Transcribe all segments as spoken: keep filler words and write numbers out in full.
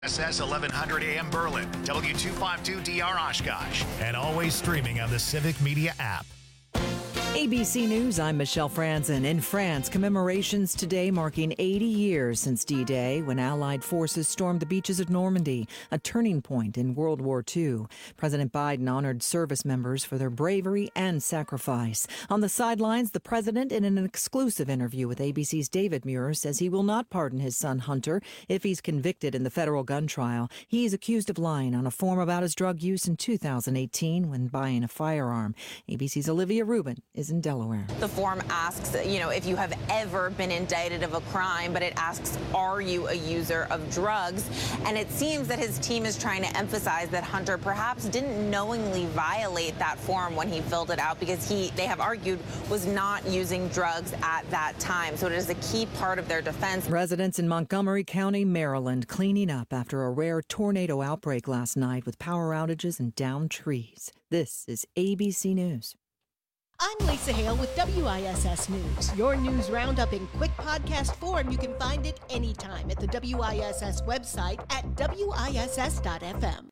S S eleven hundred A M Berlin, W two fifty-two D R Oshkosh, and always streaming on the Civic Media app. A B C News, I'm Michelle Franzen. In France, commemorations today marking eighty years since D-Day, when Allied forces stormed the beaches of Normandy, a turning point in World War Two. President Biden honored service members for their bravery and sacrifice. On the sidelines, the president, in an exclusive interview with A B C's David Muir, says he will not pardon his son Hunter if he's convicted in the federal gun trial. He's accused of lying on a form about his drug use in two thousand eighteen when buying a firearm. A B C's Olivia Rubin is in Delaware. The form asks, you know, if you have ever been indicted of a crime, but it asks, are you a user of drugs? And it seems that his team is trying to emphasize that Hunter perhaps didn't knowingly violate that form when he filled it out, because he, they have argued, was not using drugs at that time. So it is a key part of their defense. Residents in Montgomery County, Maryland, cleaning up after a rare tornado outbreak last night with power outages and downed trees. This is A B C News. I'm Lisa Hale with W I S S News. Your news roundup in quick podcast form. You can find it anytime at the W I S S website at W I S S dot F M.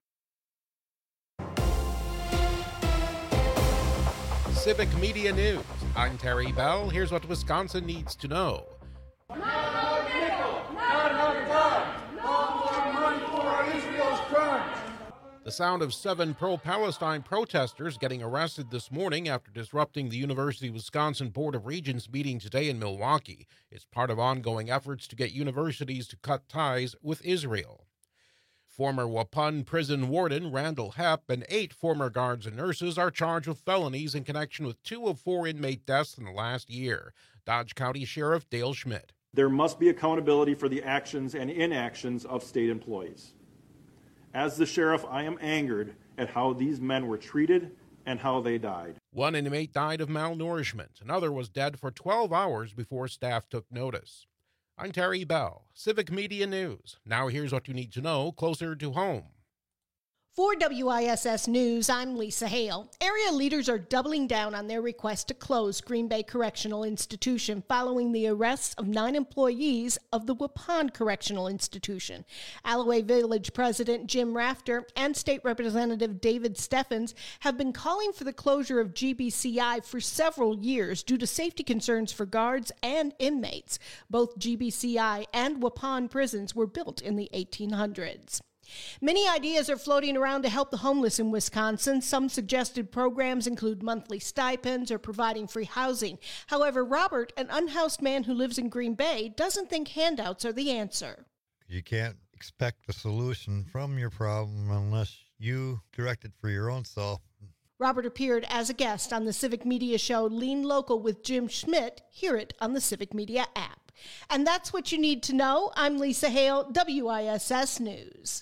Civic Media News. I'm Terry Bell. Here's what Wisconsin needs to know. Not another nickel, not another dime. No more money for Israel's crimes. The sound of seven pro-Palestine protesters getting arrested this morning after disrupting the University of Wisconsin Board of Regents meeting today in Milwaukee. It's part of ongoing efforts to get universities to cut ties with Israel. Former Waupun prison warden Randall Hepp and eight former guards and nurses are charged with felonies in connection with two of four inmate deaths in the last year. Dodge County Sheriff Dale Schmidt. There must be accountability for the actions and inactions of state employees. As the sheriff, I am angered at how these men were treated and how they died. One inmate died of malnourishment. Another was dead for twelve hours before staff took notice. I'm Terry Bell, Civic Media News. Now here's what you need to know closer to home. For W I S S News, I'm Lisa Hale. Area leaders are doubling down on their request to close Green Bay Correctional Institution following the arrests of nine employees of the Waupun Correctional Institution. Alloway Village President Jim Rafter and State Representative David Steffens have been calling for the closure of G B C I for several years due to safety concerns for guards and inmates. Both G B C I and Waupun prisons were built in the eighteen hundreds. Many ideas are floating around to help the homeless in Wisconsin. Some suggested programs include monthly stipends or providing free housing. However, Robert, an unhoused man who lives in Green Bay, doesn't think handouts are the answer. You can't expect a solution from your problem unless you direct it for your own self. Robert appeared as a guest on the Civic Media show Lean Local with Jim Schmidt. Hear it on the Civic Media app. And that's what you need to know. I'm Lisa Hale, W I S S News.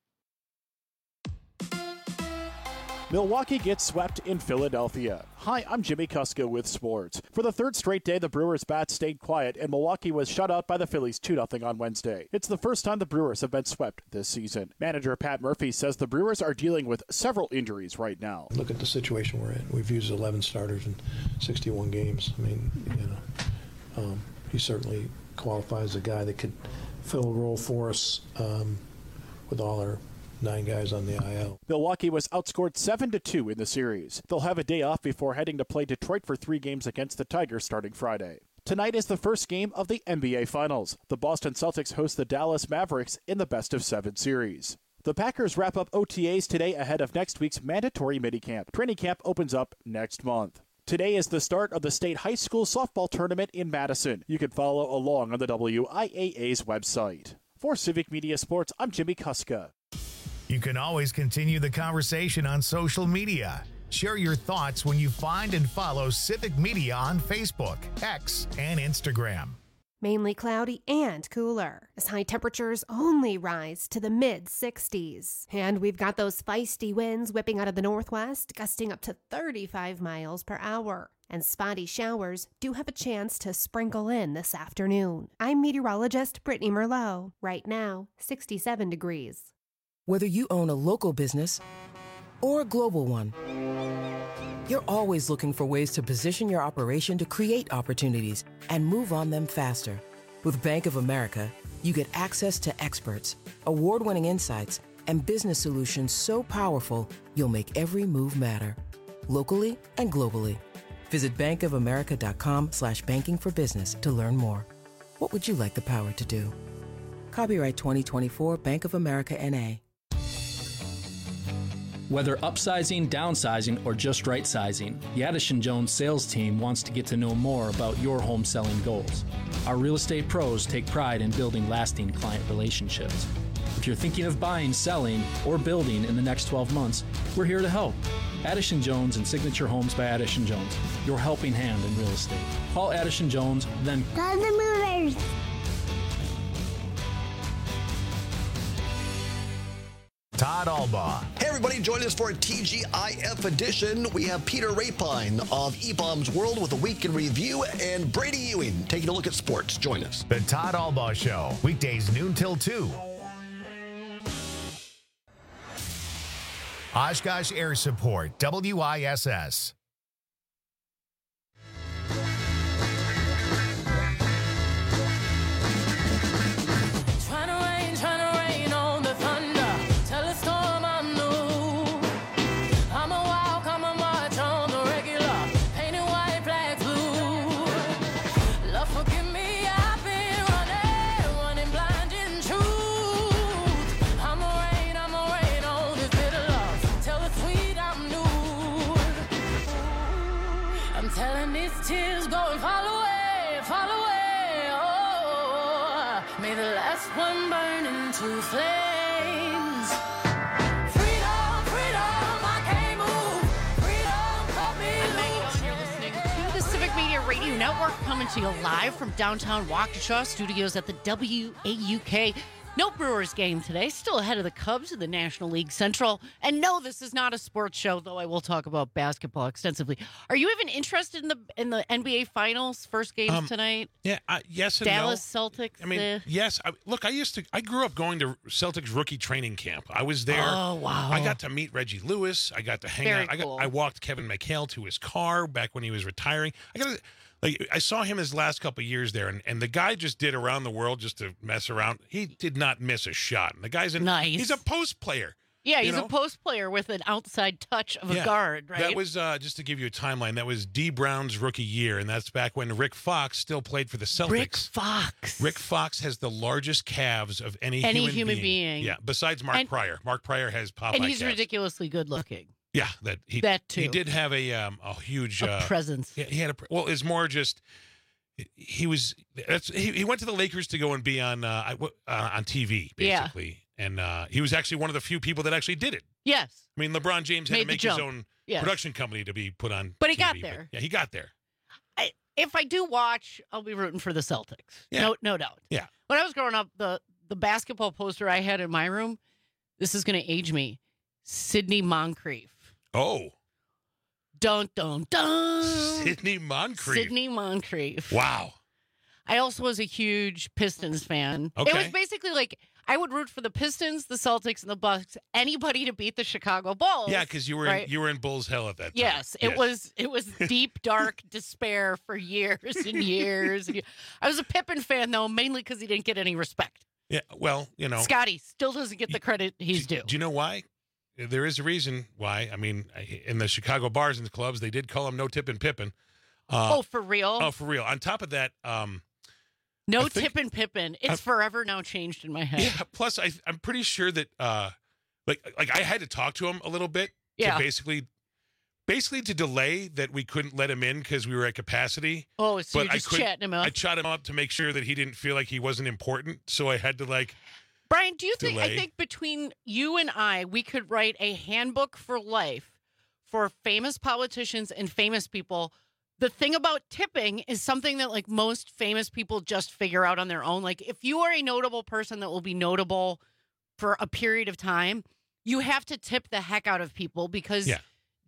Milwaukee gets swept in Philadelphia. Hi, I'm Jimmy Kuska with sports. For the third straight day, the Brewers' bats stayed quiet, and Milwaukee was shut out by the Phillies two nothing on Wednesday. It's the first time the Brewers have been swept this season. Manager Pat Murphy says the Brewers are dealing with several injuries right now. Look at the situation we're in. We've used eleven starters in sixty-one games. I mean, you know, um, he certainly qualifies as a guy that could fill a role for us um, with all our nine guys on the I L. Milwaukee was outscored seven to two in the series. They'll have a day off before heading to play Detroit for three games against the Tigers starting Friday. Tonight is the first game of the N B A Finals. The Boston Celtics host the Dallas Mavericks in the best-of-seven series. The Packers wrap up O T As today ahead of next week's mandatory minicamp. Training camp opens up next month. Today is the start of the state high school softball tournament in Madison. You can follow along on the W I A A's website. For Civic Media Sports, I'm Jimmy Kuska. You can always continue the conversation on social media. Share your thoughts when you find and follow Civic Media on Facebook, X, and Instagram. Mainly cloudy and cooler, as high temperatures only rise to the mid sixties. And we've got those feisty winds whipping out of the northwest, gusting up to thirty-five miles per hour. And spotty showers do have a chance to sprinkle in this afternoon. I'm meteorologist Brittany Merlot. Right now, sixty-seven degrees. Whether you own a local business or a global one, you're always looking for ways to position your operation to create opportunities and move on them faster. With Bank of America, you get access to experts, award-winning insights, and business solutions so powerful, you'll make every move matter. Locally and globally. Visit bankofamerica.com slash banking for business to learn more. What would you like the power to do? Copyright twenty twenty-four Bank of America N A. Whether upsizing, downsizing, or just right-sizing, the Addison Jones sales team wants to get to know more about your home selling goals. Our real estate pros take pride in building lasting client relationships. If you're thinking of buying, selling, or building in the next twelve months, we're here to help. Addison Jones and Signature Homes by Addison Jones, your helping hand in real estate. Call Addison Jones, then call the movers. Todd Albaugh. Hey everybody, join us for a T G I F edition. We have Peter Rapine of E-Bombs World with a week in review, and Brady Ewing taking a look at sports. Join us. The Todd Albaugh Show, weekdays noon till two. Oshkosh Air Support, W I S S. Tears going fall away, fall away, oh, may the last one burn into flames. Freedom, freedom, I can't move, freedom, cut me loose. You're listening to the Civic Media Radio Network, coming to you live from downtown Waukesha studios at the W A U K. No Brewers game today, still ahead of the Cubs in the National League Central. And no, this is not a sports show, though I will talk about basketball extensively. Are you even interested in the in the N B A Finals, first games um, tonight? Yeah, uh, yes and Dallas no. Celtics. I mean, the... yes. I, look, I used to. I grew up going to Celtics rookie training camp. I was there. Oh wow! I got to meet Reggie Lewis. I got to hang Very out. I got. cool. I walked Kevin McHale to his car back when he was retiring. I got. To, Like I saw him his last couple of years there, and, and the guy just did around the world just to mess around. He did not miss a shot. And the guy's in, nice. He's a post player. Yeah, he's you know? a post player with an outside touch of yeah. a guard, right? That was, uh, just to give you a timeline, that was D. Brown's rookie year, and that's back when Rick Fox still played for the Celtics. Rick Fox. Rick Fox has the largest calves of any, any human, human being. being. Yeah, besides Mark and, Pryor. Mark Pryor has Popeye And he's calves. ridiculously good looking. Yeah, that he that too. He did have a um, a huge a uh, presence. Yeah, he had a well. It's more just he was. That's he, he went to the Lakers to go and be on uh, uh, on T V basically, yeah. and uh, he was actually one of the few people that actually did it. Yes, I mean LeBron James had Made to make his own yes. production company to be put on. But he T V, got there. But yeah, he got there. I, if I do watch, I'll be rooting for the Celtics. Yeah. No, no doubt. Yeah. When I was growing up, the the basketball poster I had in my room, this is going to age me, Sidney Moncrief. Oh. Dun, dun, dun. Sidney Moncrief. Sidney Moncrief. Wow. I also was a huge Pistons fan. Okay. It was basically like I would root for the Pistons, the Celtics, and the Bucks, anybody to beat the Chicago Bulls. Yeah, because you were right? in, you were in Bulls hell at that time. Yes, it yes. was it was deep, dark despair for years and years. I was a Pippen fan, though, mainly because he didn't get any respect. Yeah, well, you know. Scotty still doesn't get the credit he's do, due. Do you know why? There is a reason why. I mean, in the Chicago bars and clubs, they did call him No Tippin' Pippin. Uh, oh, for real? Oh, for real. On top of that, um, No Tippin' Pippin. It's I, forever now changed in my head. Yeah. Plus, I, I'm pretty sure that, uh, like, like I had to talk to him a little bit yeah. to basically, basically to delay that we couldn't let him in because we were at capacity. Oh, so but you're just I chatting him up. I chat him up to make sure that he didn't feel like he wasn't important. So I had to like. Brian, do you think, delay. I think between you and I, we could write a handbook for life for famous politicians and famous people. The thing about tipping is something that like most famous people just figure out on their own. Like if you are a notable person that will be notable for a period of time, you have to tip the heck out of people because yeah.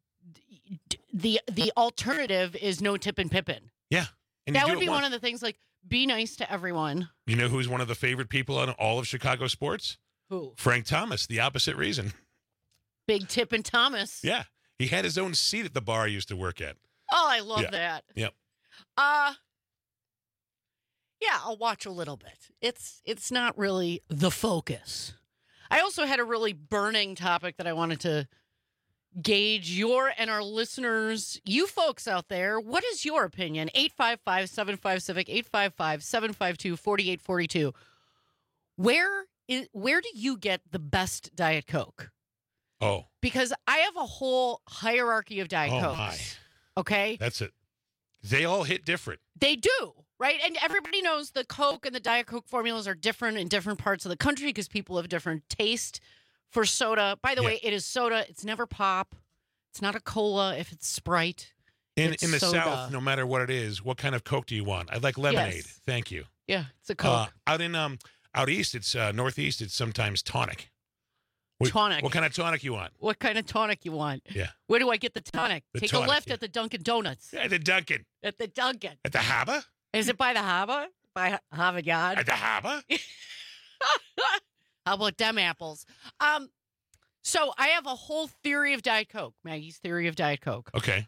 the the alternative is no Tippin' Pippin. Yeah. And that would be one of the things like be nice to everyone. You know who's one of the favorite people on all of Chicago sports? Who? Frank Thomas, the opposite reason. Big Tippin' Thomas. Yeah. He had his own seat at the bar I used to work at. Oh, I love yeah. that. Yep. Uh, Yeah, I'll watch a little bit. It's it's not really the focus. I also had a really burning topic that I wanted to gauge your and our listeners, you folks out there. What is your opinion? eight five five, seven five Civic, eight five five, seven five two, four eight four two. Where is where do you get the best Diet Coke? Oh. Because I have a whole hierarchy of Diet Oh, Cokes. my. Okay? That's it. They all hit different. They do, right? And everybody knows the Coke and the Diet Coke formulas are different in different parts of the country because people have different taste for soda. By the Yeah. way, it is soda. It's never pop. It's not a cola if it's Sprite. In It's in the soda. South, no matter what it is, what kind of Coke do you want? I'd like lemonade. Yes. Thank you. Yeah, it's a Coke. Uh, out in um out east, it's uh, northeast. It's sometimes tonic. What, Tonic. What kind of tonic you want? What kind of tonic you want? Yeah. Where do I get the tonic? The Take tonic, a left yeah. at the Dunkin' Donuts. At the Dunkin'. At the Dunkin'. At the Harbor. Is it by the harbor? By Harvard Yard? At the Harbor. How about them apples? Um, so I have a whole theory of Diet Coke. Maggie's theory of Diet Coke. Okay.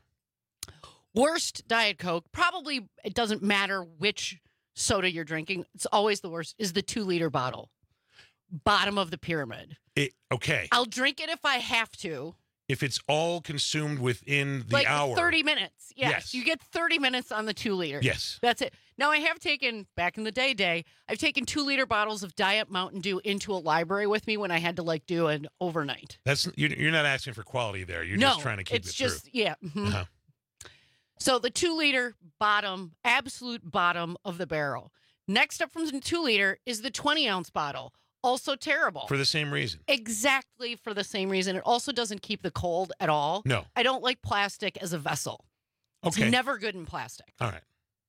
Worst Diet Coke, probably it doesn't matter which soda you're drinking. It's always the worst, is the two liter bottle. Bottom of the pyramid. It, okay. I'll drink it if I have to. If it's all consumed within the like hour. thirty minutes. Yes. Yes. You get thirty minutes on the two liter. Yes. That's it. Now, I have taken, back in the day, day, I've taken two liter bottles of Diet Mountain Dew into a library with me when I had to like do an overnight. That's you're, you're not asking for quality there. You're no, just trying to keep it's it just, through. yeah. mhm. Uh-huh. So the two liter bottom, absolute bottom of the barrel. Next up from the two liter is the twenty ounce bottle. Also terrible. For the same reason. Exactly for the same reason. It also doesn't keep the cold at all. No. I don't like plastic as a vessel. Okay. It's never good in plastic. All right.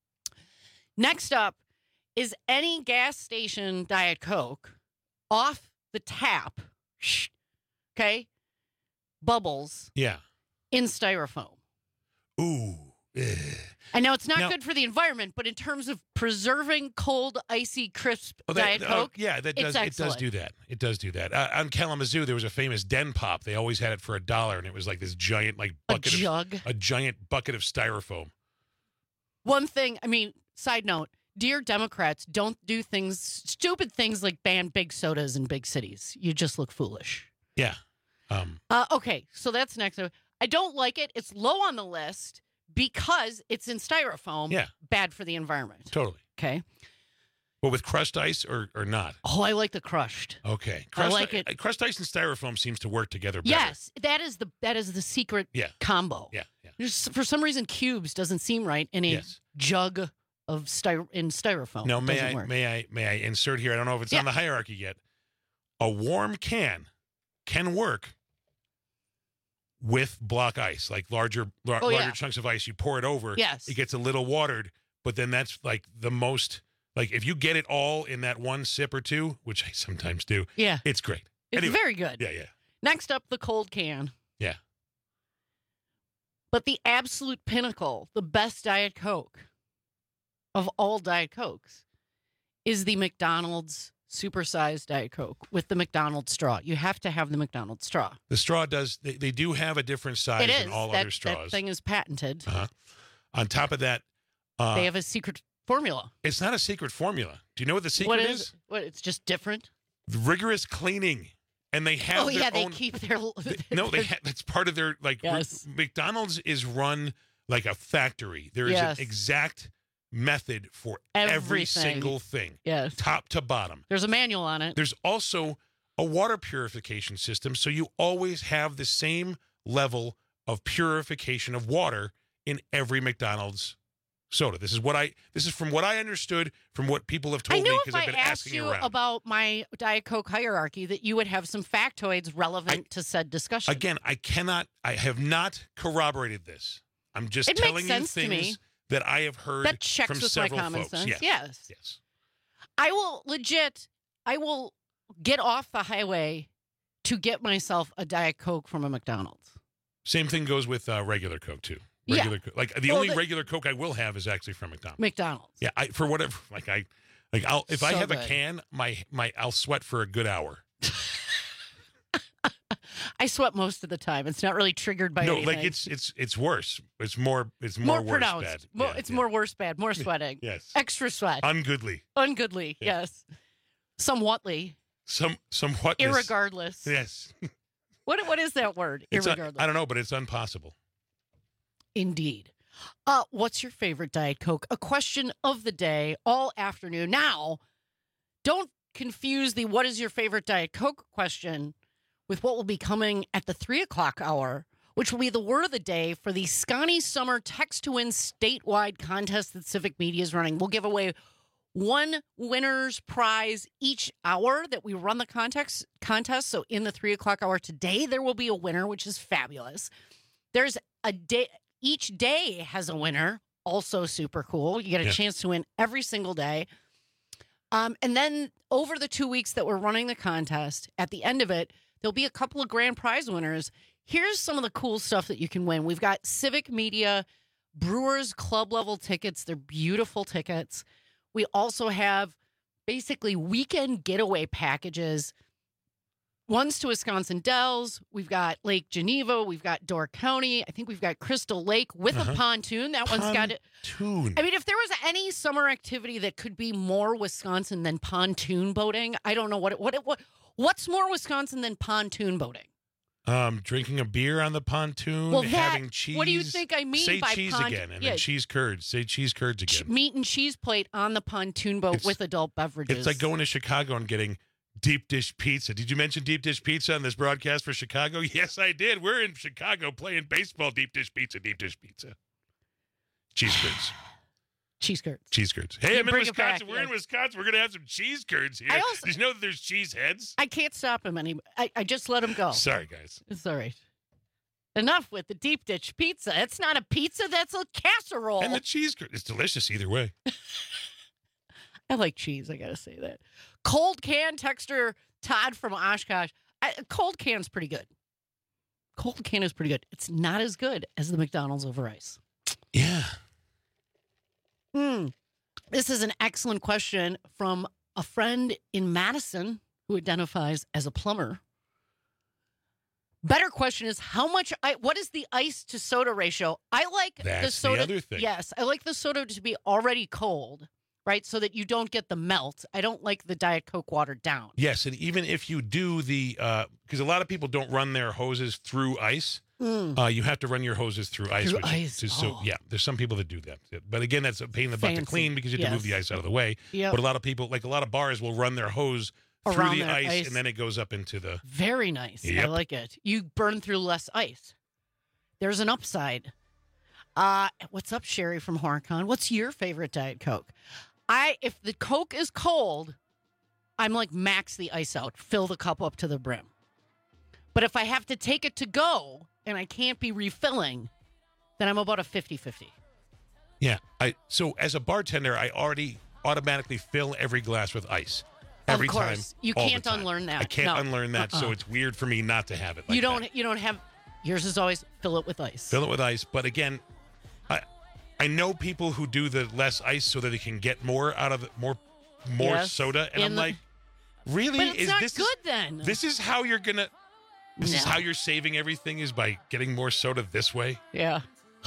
Next up is any gas station Diet Coke off the tap. Shh, okay? Bubbles Yeah. in styrofoam. Ooh. eh. I know it's not Now- good for the environment, but in terms of preserving cold, icy, crisp Oh, that- Diet oh, Coke, yeah, that it's does it does excellent. do that. It does do that. Uh, on Kalamazoo, there was a famous Den Pop. They always had it for a dollar, and it was like this giant, like A bucket jug. of a giant bucket of styrofoam. One thing, I mean, side note, dear Democrats, don't do things, stupid things like ban big sodas in big cities. You just look foolish. Yeah. Um. Uh, okay, so that's next. I don't like it. It's low on the list because it's in styrofoam. Yeah. Bad for the environment. Totally. Okay. Well, with crushed ice or or not? Oh, I like the crushed. Okay. I Crushed, like it. uh, Crushed ice and styrofoam seems to work together better. Yes, that is the that is the secret Yeah. combo. Yeah. Yeah. Just, for some reason, cubes doesn't seem right in a Yes. jug of styro in styrofoam. Now, It may doesn't I work. may I may I insert here? I don't know if it's Yeah. on the hierarchy yet. A warm can can work with block ice, like larger lar- Oh, larger yeah. chunks of ice. You pour it over. Yes. It gets a little watered, but then that's like the most. Like if you get it all in that one sip or two, which I sometimes do. Yeah. It's great. It's Anyway. very good. Yeah. Yeah. Next up, the cold can. Yeah. But the absolute pinnacle, the best Diet Coke of all Diet Cokes, is the McDonald's supersized Diet Coke with the McDonald's straw. You have to have the McDonald's straw. The straw does. They, they do have a different size it is. than all that, other straws. that thing is patented. Uh-huh. On top of that, uh, they have a secret formula. it's not a secret formula. Do you know what the secret What is? is? What? It's just different. Rigorous cleaning, and they have. Oh their yeah, they own, keep their. Th- no, they ha- that's part of their like. Yes. McDonald's is run like a factory. There is Yes. an exact method for every Everything. single thing, Yes. top to bottom. There's a manual on it. There's also a water purification system, so you always have the same level of purification of water in every McDonald's soda. This is what I. This is from what I understood from what people have I told me knew if because I I've been asked asking you around. about my Diet Coke hierarchy that you would have some factoids relevant to said discussion. Again, I cannot. I have not corroborated this. I'm just It makes telling you sense to things me. that I have heard That checks from with my several common folks. sense. Yes. Yes. Yes. I will legit, I will get off the highway to get myself a Diet Coke from a McDonald's. Same thing goes with uh, regular Coke too. Yeah. Regular Coke. Like the Well, only the- regular Coke I will have is actually from McDonald's. McDonald's. Yeah, I for whatever. Like I, like I'll if I So have a good. can, my my I'll sweat for a good hour. I I sweat most of the time. It's not really triggered by no, anything. like it's it's it's worse. It's more it's more, more, worse pronounced. bad. More, Yeah, it's yeah. more worse bad. More sweating. Yes. Extra sweat. Ungoodly. Ungoodly. Yeah. Yes. Somewhatly. Some somewhat. Irregardless. Yes. What what is that word? It's un- Irregardless. I don't know, but it's impossible. Indeed. Uh, what's your favorite Diet Coke? A question of the day all afternoon. Now, don't confuse the what is your favorite Diet Coke question with what will be coming at the three o'clock hour, which will be the word of the day for the Scotty Summer Text to Win statewide contest that Civic Media is running. We'll give away one winner's prize each hour that we run the contest. contest. So in the three o'clock hour today, there will be a winner, which is fabulous. There's a day, each day has a winner, also super cool. You get a Yeah. chance to win every single day. Um, and then over the two weeks that we're running the contest, at the end of it, there'll be a couple of grand prize winners. Here's some of the cool stuff that you can win. We've got Civic Media Brewers Club level tickets. They're beautiful tickets. We also have basically weekend getaway packages. One's to Wisconsin Dells. We've got Lake Geneva. We've got Door County. I think we've got Crystal Lake with Uh-huh. a pontoon. That one's got it. Pontoon. I mean, if there was any summer activity that could be more Wisconsin than pontoon boating, I don't know what it, what it, what what's more Wisconsin than pontoon boating. Um, drinking a beer on the pontoon, Well, that- having cheese. what do you think I mean Say by cheese pont- again, and yeah. then cheese curds. Say cheese curds Ch- again. Meat and cheese plate on the pontoon boat It's- with adult beverages. It's like going to Chicago and getting deep dish pizza. Did you mention deep dish pizza on this broadcast for Chicago? Yes, I did. We're in Chicago playing baseball. Deep dish pizza. Deep dish pizza. Cheese curds. cheese curds. Cheese curds. Hey, You I'm in bring it back, Wisconsin. We're in yes. Wisconsin. We're gonna have some cheese curds here. I also- Did you know that there's cheese heads? I can't stop him any. I, I just let him go. Sorry, guys. It's all right. Enough with the deep dish pizza. It's not a pizza. That's a casserole. And the cheese curd. It's delicious either way. I like cheese. I gotta say that. Cold can texter Todd from Oshkosh. I, cold can's pretty good. Cold can is pretty good. It's not as good as the McDonald's over ice. Yeah. Hmm. This is an excellent question from a friend in Madison who identifies as a plumber. Better question is how much I what is the ice to soda ratio? I like the That's the soda. other thing. Yes, I like the soda to be already cold, right? So that you don't get the melt. I don't like the Diet Coke watered down. Yes, and even if you do the, because a lot of people don't run their hoses through ice, Mm. uh, you have to run your hoses through ice. Through which ice, is- so oh. yeah, there's some people that do that. But again, that's a pain in the butt to Fancy, clean because you have to move the yes. ice out of the way. Yep. But a lot of people, like a lot of bars, will run their hose through Around the their ice, ice. and then it goes up into the. Very nice. I Yep. like it. You burn through less ice. There's an upside. Uh, what's up, Sherry from Horicon? What's your favorite Diet Coke? I if the Coke is cold, I'm like max the ice out, fill the cup up to the brim. But if I have to take it to go and I can't be refilling, then I'm about a fifty-fifty. Yeah, I so as a bartender, I already automatically fill every glass with ice. Of Every course. time. You all the can't time. unlearn that. I can't No. unlearn that, so Uh-uh. it's weird for me not to have it. Like you don't that. you don't have yours is always fill it with ice. Fill it with ice. But again, I I know people who do the less ice so that they can get more out of it, more more Yes. soda, and In I'm the- like, really? But it's is not this good is, then. This is how you're gonna. This is No. how you're saving everything is by getting more soda this way. Yeah.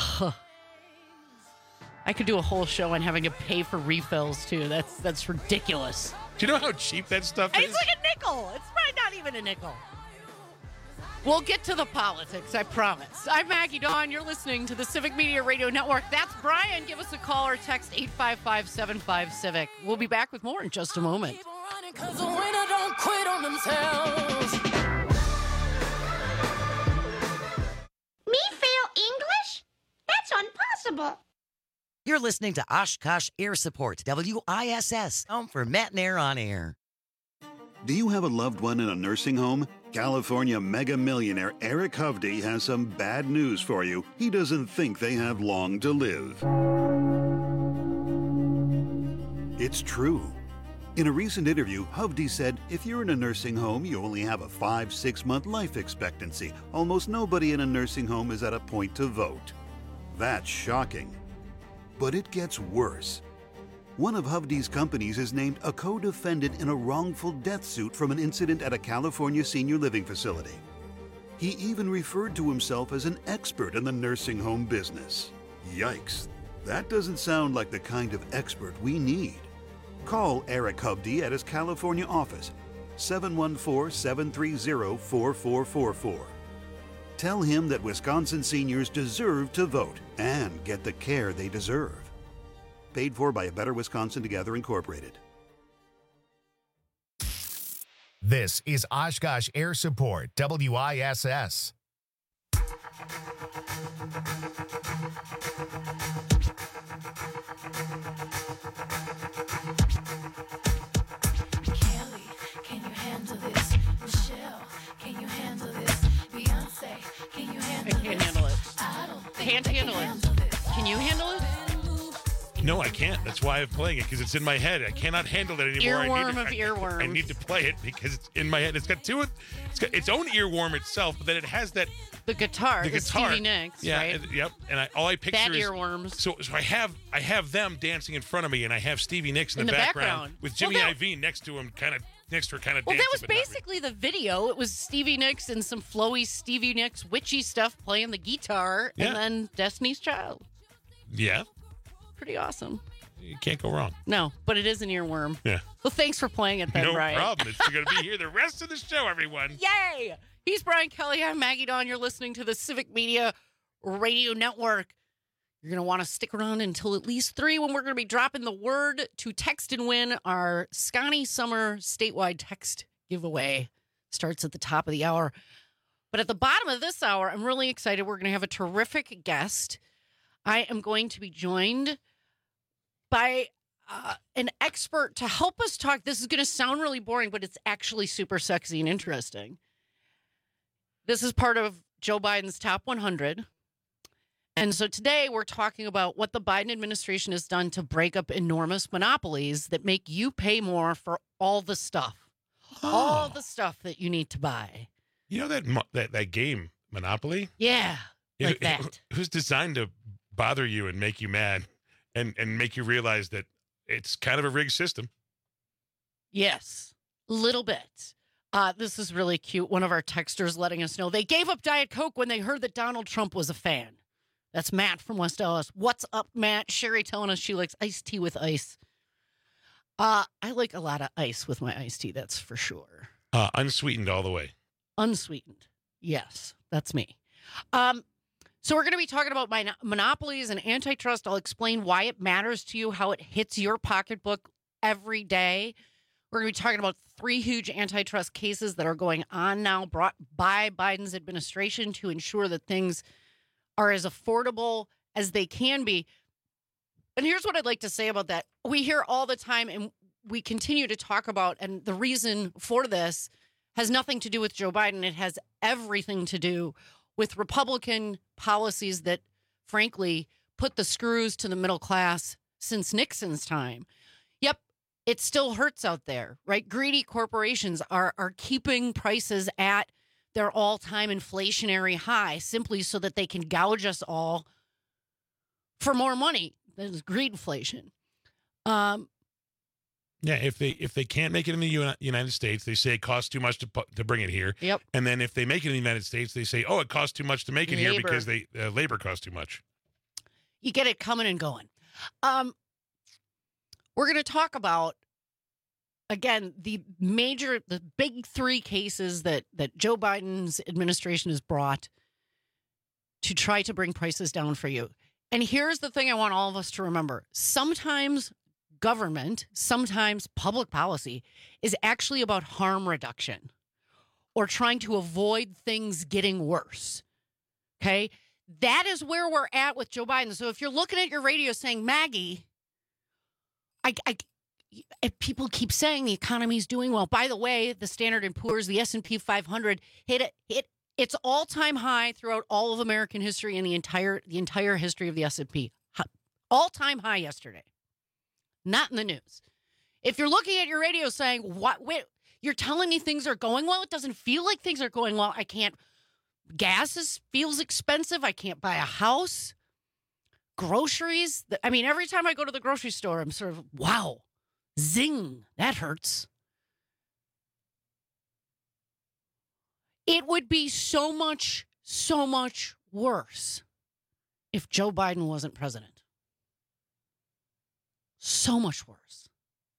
I could do a whole show on having to pay for refills too. That's that's ridiculous. Do you know how cheap that stuff is? It's like a nickel. It's probably not even a nickel. We'll get to the politics, I promise. I'm Maggie Dawn. You're listening to the Civic Media Radio Network. That's Brian. Give us a call or text eight five five, seven five, Civic. We'll be back with more in just a moment. Cause the winner don't quit on themselves. Me fail English? That's impossible. You're listening to Oshkosh Air Support, W I S S, home for Matt and Air on Air. Do you have a loved one in a nursing home? California mega millionaire Eric Hovde has some bad news for you. He doesn't think they have long to live. It's true. In a recent interview, Hovde said, if you're in a nursing home, you only have a five, six month life expectancy. Almost nobody in a nursing home is at a point to vote. That's shocking. But it gets worse. One of Hovde's companies is named a co-defendant in a wrongful death suit from an incident at a California senior living facility. He even referred to himself as an expert in the nursing home business. Yikes, that doesn't sound like the kind of expert we need. Call Eric Hovde at his California office, seven one four, seven three zero, four four four four. Tell him that Wisconsin seniors deserve to vote and get the care they deserve. Paid for by A Better Wisconsin Together Incorporated. This is Oshkosh Air Support, W I S S. Kelly, can you handle this? Michelle, can you handle this? Beyonce, can you handle I can't handle it. I don't think Can't I handle it. Can you handle it? No, I can't. That's why I'm playing it, because it's in my head. I cannot handle it anymore. Earworm I need to, of I, earworms. I need to play it because it's in my head. It's got two. It's got its own earworm itself, but then it has that The guitar, the the, guitar. Stevie Nicks, Yeah, right? and- yep. And I, all I picture That is earworms. So, so I have I have them dancing in front of me, and I have Stevie Nicks in, In the, the background, background. with Well, Jimmy that- Iovine next to him, kind of next to her, kind of Well, dancing. that was but not really. basically the video. It was Stevie Nicks and some flowy Stevie Nicks witchy stuff playing the guitar, Yeah. and then Destiny's Child. Yeah, Pretty awesome. you can't go wrong. No, but it is an earworm. Yeah, Well, thanks for playing it then, no Brian. problem. It's going to be here the rest of the show, everyone. Yay! He's Brian Kelly. I'm Maggie Dawn. You're listening to the Civic Media Radio Network. You're going to want to stick around until at least three when we're going to be dropping the word to text and win. Our Scotty Summer statewide text giveaway starts at the top of the hour. But at the bottom of this hour, I'm really excited. We're going to have a terrific guest. I am going to be joined by uh, an expert to help us talk. This is going to sound really boring, but it's actually super sexy and interesting. This is part of Joe Biden's top one hundred. And so today we're talking about what the Biden administration has done to break up enormous monopolies that make you pay more for all the stuff, all the stuff that you need to buy. You know that mo- that that game Monopoly? Yeah, like It- that. It was designed to bother you and make you mad, and and make you realize that it's kind of a rigged system. Yes, a little bit. Uh, this is really cute. One of our texters letting us know they gave up Diet Coke when they heard that Donald Trump was a fan. That's Matt from West Dallas. What's up, Matt? Sherry telling us she likes iced tea with ice. Uh, I like a lot of ice with my iced tea, that's for sure. Uh, unsweetened all the way. Unsweetened. Yes, that's me. Um, so we're going to be talking about mon- monopolies and antitrust. I'll explain why it matters to you, how it hits your pocketbook every day. We're going to be talking about three huge antitrust cases that are going on now, brought by Biden's administration to ensure that things are as affordable as they can be. And here's what I'd like to say about that. We hear all the time, and we continue to talk about, and the reason for this has nothing to do with Joe Biden. It has everything to do with Republican policies that, frankly, put the screws to the middle class since Nixon's time. Yep, it still hurts out there, right? Greedy corporations are are keeping prices at their all-time inflationary high simply so that they can gouge us all for more money. There's greedflation. Um, Yeah, if they if they can't make it in the Uni- United States, they say it costs too much to pu- to bring it here. Yep. And then if they make it in the United States, they say, oh, it costs too much to make it here Labor. because they uh, labor costs too much. you get it coming and going. Um, we're going to talk about, again, the major, the big three cases that that Joe Biden's administration has brought to try to bring prices down for you. And here's the thing I want all of us to remember. Sometimes government, sometimes public policy is actually about harm reduction or trying to avoid things getting worse. Okay? That is where we're at with Joe Biden. So if you're looking at your radio saying, Maggie, I, I, if people keep saying the economy's doing well. By the way, the Standard and Poor's, the S and P five hundred hit it, hit its all-time high throughout all of American history and the entire the entire history of the S and P. All-time high yesterday. Not in the news. If you're looking at your radio saying, "What? Wait, you're telling me things are going well? It doesn't feel like things are going well. I can't. Gas is, feels expensive. I can't buy a house. Groceries. I mean, every time I go to the grocery store, I'm sort of, wow, zing, that hurts." It would be so much, so much worse if Joe Biden wasn't president. So much worse.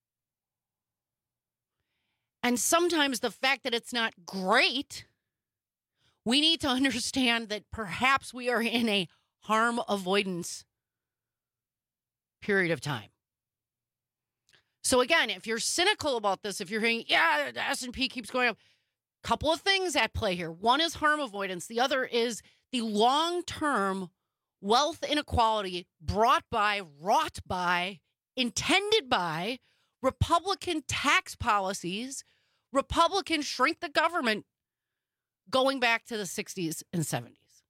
And sometimes the fact that it's not great, we need to understand that perhaps we are in a harm avoidance period of time. So again, if you're cynical about this, if you're hearing, yeah, the S and P keeps going up, couple of things at play here. One is harm avoidance. The other is the long-term wealth inequality brought by, wrought by, intended by Republican tax policies, Republican shrink the government going back to the sixties and seventies.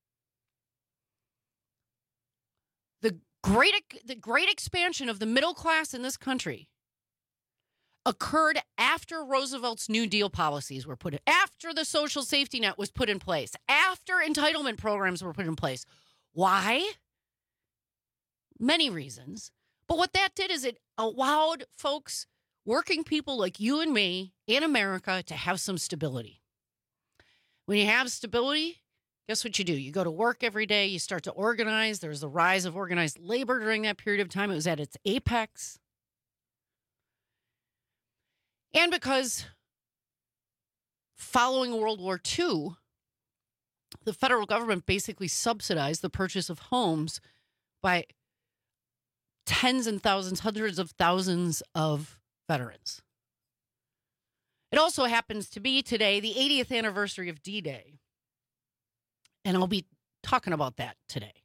The great, the great expansion of the middle class in this country occurred after Roosevelt's New Deal policies were put in, after the social safety net was put in place, after entitlement programs were put in place. Why? Many reasons. But what that did is it allowed folks, working people like you and me in America, to have some stability. When you have stability, guess what you do? You go to work every day. You start to organize. There's the rise of organized labor during that period of time. It was at its apex. And because following World War Two, the federal government basically subsidized the purchase of homes by tens and thousands, hundreds of thousands of veterans. It also happens to be today the eightieth anniversary of D-Day. And I'll be talking about that today.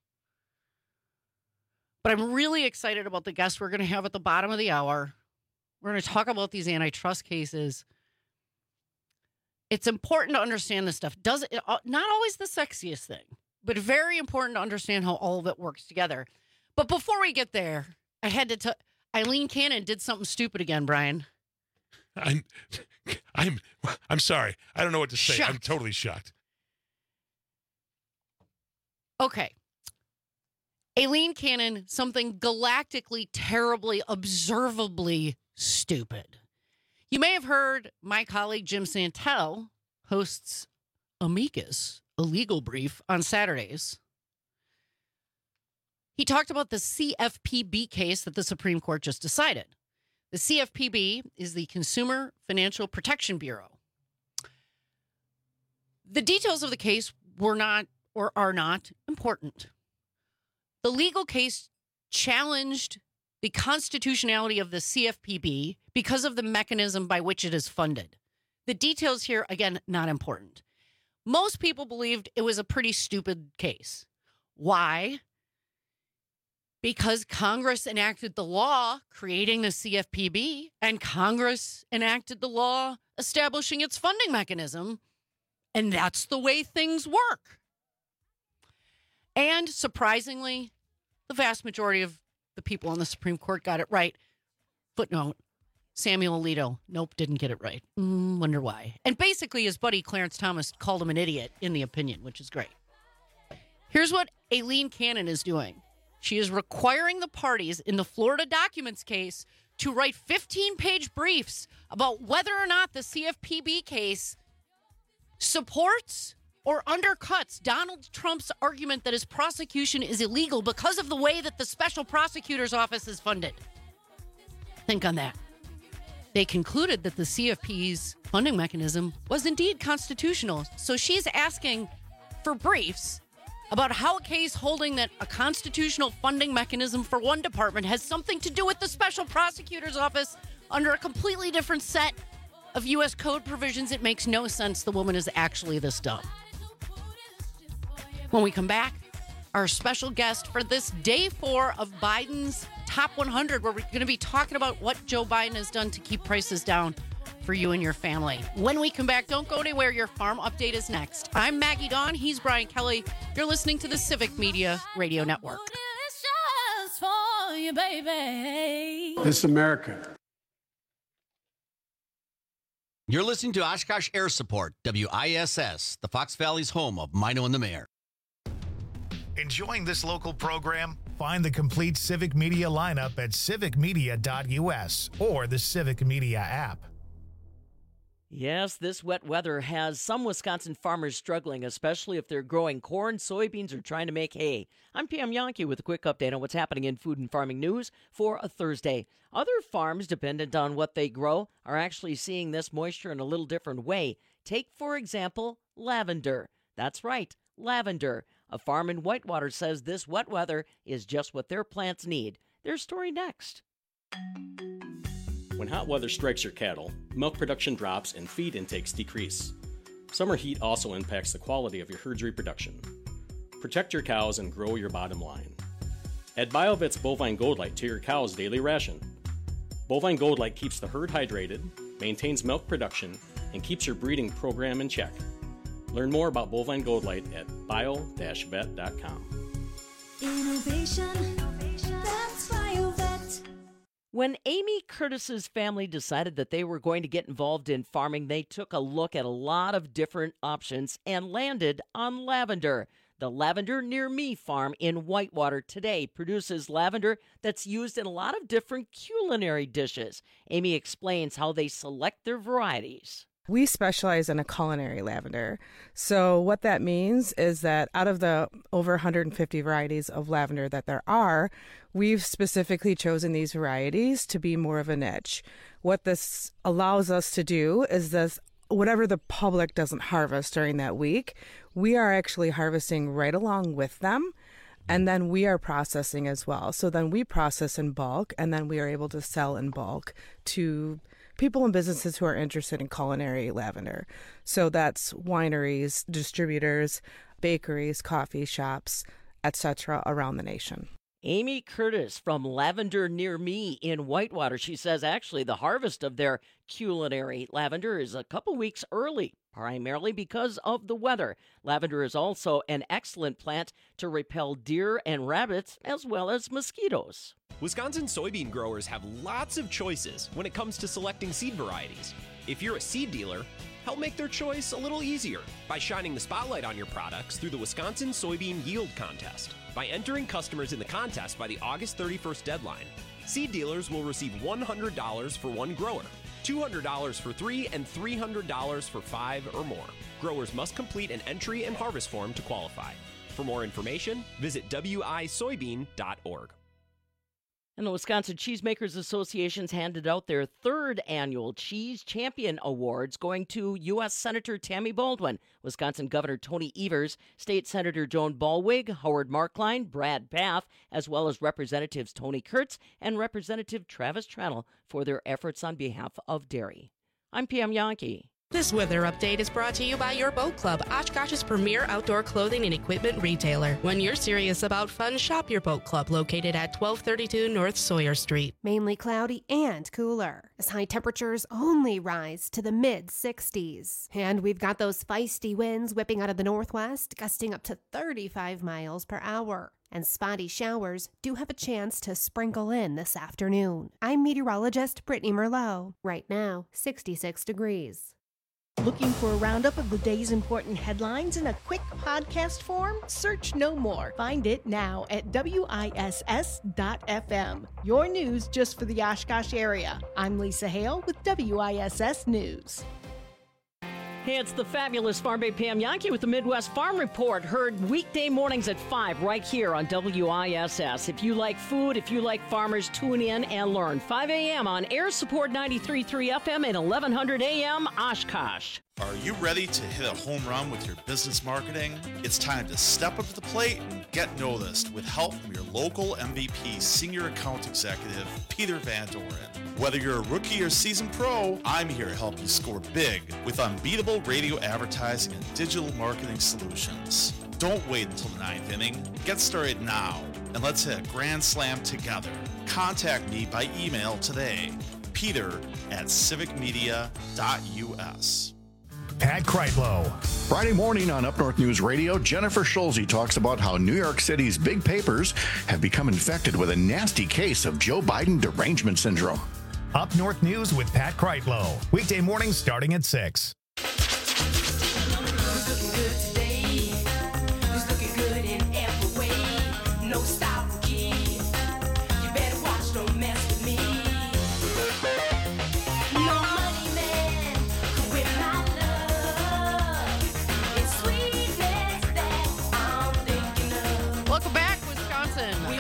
But I'm really excited about the guest we're going to have at the bottom of the hour. We're going to talk about these antitrust cases. It's important to understand this stuff. Does it, not always the sexiest thing, but very important to understand how all of it works together. But before we get there, I had to tell Eileen Cannon did something stupid again, Brian. I'm, I'm, I'm sorry. I don't know what to say. Shocked. I'm totally shocked. Okay. Eileen Cannon, something galactically, terribly, observably stupid. You may have heard my colleague Jim Santel hosts Amicus, a legal brief, on Saturdays. He talked about the C F P B case that the Supreme Court just decided. The C F P B is the Consumer Financial Protection Bureau. The details of the case were not or are not important. The legal case challenged the constitutionality of the C F P B because of the mechanism by which it is funded. The details here, again, not important. Most people believed it was a pretty stupid case. Why? Because Congress enacted the law creating the C F P B, and Congress enacted the law establishing its funding mechanism, and that's the way things work. And surprisingly, the vast majority of the people on the Supreme Court got it right. Footnote, Samuel Alito, nope, didn't get it right. Mm, wonder why. And basically, his buddy Clarence Thomas called him an idiot in the opinion, which is great. Here's what Eileen Cannon is doing. She is requiring the parties in the Florida Documents case to write fifteen-page briefs about whether or not the C F P B case supports or undercuts Donald Trump's argument that his prosecution is illegal because of the way that the special prosecutor's office is funded. Think on that. They concluded that the C F P's funding mechanism was indeed constitutional. So she's asking for briefs about how a case holding that a constitutional funding mechanism for one department has something to do with the special prosecutor's office under a completely different set of U S code provisions. It makes no sense the woman is actually this dumb. When we come back, our special guest for this day four of Biden's Top one hundred, where we're going to be talking about what Joe Biden has done to keep prices down for you and your family. When we come back, don't go anywhere. Your farm update is next. I'm Maggie Dawn. He's Brian Kelly. You're listening to the Civic Media Radio Network. For you, baby. This is America. You're listening to Oshkosh Air Support, W I S S, the Fox Valley's home of Mino and the Mayor. Enjoying this local program? Find the complete Civic Media lineup at civic media dot U S or the Civic Media app. Yes, this wet weather has some Wisconsin farmers struggling, especially if they're growing corn, soybeans, or trying to make hay. I'm Pam Yankee with a quick update on what's happening in food and farming news for a Thursday. Other farms, dependent on what they grow, are actually seeing this moisture in a little different way. Take, for example, lavender. That's right, lavender. A farm in Whitewater says this wet weather is just what their plants need. Their story next. When hot weather strikes your cattle, milk production drops and feed intakes decrease. Summer heat also impacts the quality of your herd's reproduction. Protect your cows and grow your bottom line. Add BioVet's Bovine Gold Light to your cow's daily ration. Bovine Gold Light keeps the herd hydrated, maintains milk production, and keeps your breeding program in check. Learn more about Bovine Gold Light at bio dash vet dot com. Innovation, that's BioVet. When Amy Curtis's family decided that they were going to get involved in farming, they took a look at a lot of different options and landed on lavender. The Lavender Near Me farm in Whitewater today produces lavender that's used in a lot of different culinary dishes. Amy explains how they select their varieties. We specialize in a culinary lavender. So what that means is that out of the over one hundred fifty varieties of lavender that there are, we've specifically chosen these varieties to be more of a niche. What this allows us to do is this, whatever the public doesn't harvest during that week, we are actually harvesting right along with them. And then we are processing as well. So then we process in bulk, and then we are able to sell in bulk to people and businesses who are interested in culinary lavender. So that's wineries, distributors, bakeries, coffee shops, et cetera around the nation. Amy Curtis from Lavender Near Me in Whitewater. She says actually the harvest of their culinary lavender is a couple weeks early, primarily because of the weather. Lavender is also an excellent plant to repel deer and rabbits, as well as mosquitoes. Wisconsin soybean growers have lots of choices when it comes to selecting seed varieties. If you're a seed dealer, help make their choice a little easier by shining the spotlight on your products through the Wisconsin Soybean Yield Contest. By entering customers in the contest by the August thirty-first deadline, seed dealers will receive one hundred dollars for one grower, two hundred dollars for three, and three hundred dollars for five or more. Growers must complete an entry and harvest form to qualify. For more information, visit w i soybean dot org. And the Wisconsin Cheesemakers Association's handed out their third annual Cheese Champion Awards, going to U S Senator Tammy Baldwin, Wisconsin Governor Tony Evers, State Senator Joan Ballwig, Howard Markline, Brad Bath, as well as Representatives Tony Kurtz and Representative Travis Tranel for their efforts on behalf of dairy. I'm Pam Yankee. This weather update is brought to you by your Boat Club, Oshkosh's premier outdoor clothing and equipment retailer. When you're serious about fun, shop your Boat Club, located at twelve thirty-two North Sawyer Street. Mainly cloudy and cooler, as high temperatures only rise to the mid sixties. And we've got those feisty winds whipping out of the northwest, gusting up to thirty-five miles per hour. And spotty showers do have a chance to sprinkle in this afternoon. I'm meteorologist Brittany Merlot. Right now, sixty-six degrees. Looking for a roundup of the day's important headlines in a quick podcast form? Search no more. Find it now at W I S S dot F M. Your news just for the Oshkosh area. I'm Lisa Hale with W I S S News. Hey, it's the fabulous Farm Babe Pam Yankee with the Midwest Farm Report, heard weekday mornings at five right here on W I S S. If you like food, if you like farmers, tune in and learn. five a.m. on Air Support ninety-three point three F M and eleven hundred A M Oshkosh. Are you ready to hit a home run with your business marketing? It's time to step up to the plate and get noticed with help from your local M V P Senior Account Executive, Peter Van Doren. Whether you're a rookie or seasoned pro, I'm here to help you score big with unbeatable radio advertising and digital marketing solutions. Don't wait until the ninth inning. Get started now, and let's hit a grand slam together. Contact me by email today, peter at civic media dot u s. Pat Kreitlow. Friday morning on Up North News Radio, Jennifer Schulze talks about how New York City's big papers have become infected with a nasty case of Joe Biden derangement syndrome. Up North News with Pat Kreitlow. Weekday mornings starting at six. No money man, quit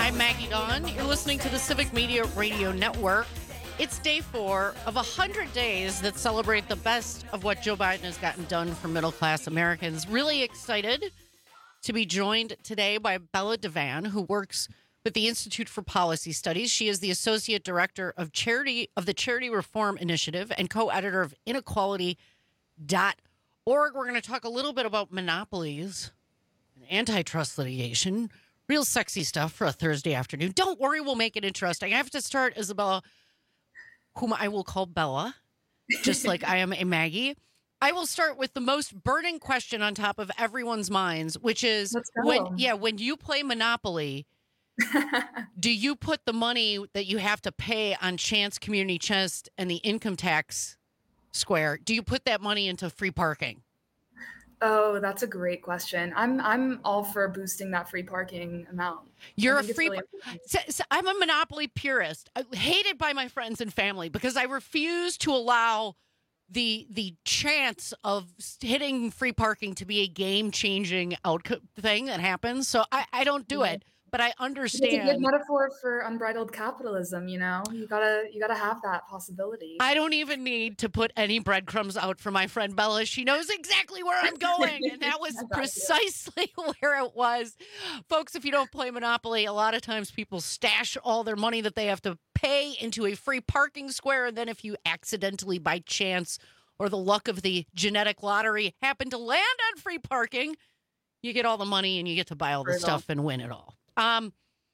I'm Maggie Dawn. You're listening to the Civic Media Radio Network. It's day four of one hundred days that celebrate the best of what Joe Biden has gotten done for middle-class Americans. Really excited to be joined today by Bella Devan, who works with the Institute for Policy Studies. She is the Associate Director of Charity of the Charity Reform Initiative and co-editor of inequality dot org. We're going to talk a little bit about monopolies and antitrust litigation. Real sexy stuff for a Thursday afternoon. Don't worry, we'll make it interesting. I have to start, Isabella, whom I will call Bella, just like I am a Maggie. I will start with the most burning question on top of everyone's minds, which is when, yeah, when you play Monopoly, do you put the money that you have to pay on Chance Community Chest and the income tax square, do you put that money into free parking? Oh, that's a great question. I'm I'm all for boosting that free parking amount. You're a free. Really so, so I'm a Monopoly purist, hated by my friends and family because I refuse to allow the the chance of hitting free parking to be a game changing outcome thing that happens. So I, I don't do yeah. it. But I understand. It's a good metaphor for unbridled capitalism. You know, you gotta you gotta have that possibility. I don't even need to put any breadcrumbs out for my friend Bella. She knows exactly where I'm going, and that was precisely where it was, folks. If you don't play Monopoly, a lot of times people stash all their money that they have to pay into a free parking square, and then if you accidentally, by chance, or the luck of the genetic lottery, happen to land on free parking, you get all the money and you get to buy all the stuff and win it all. Um,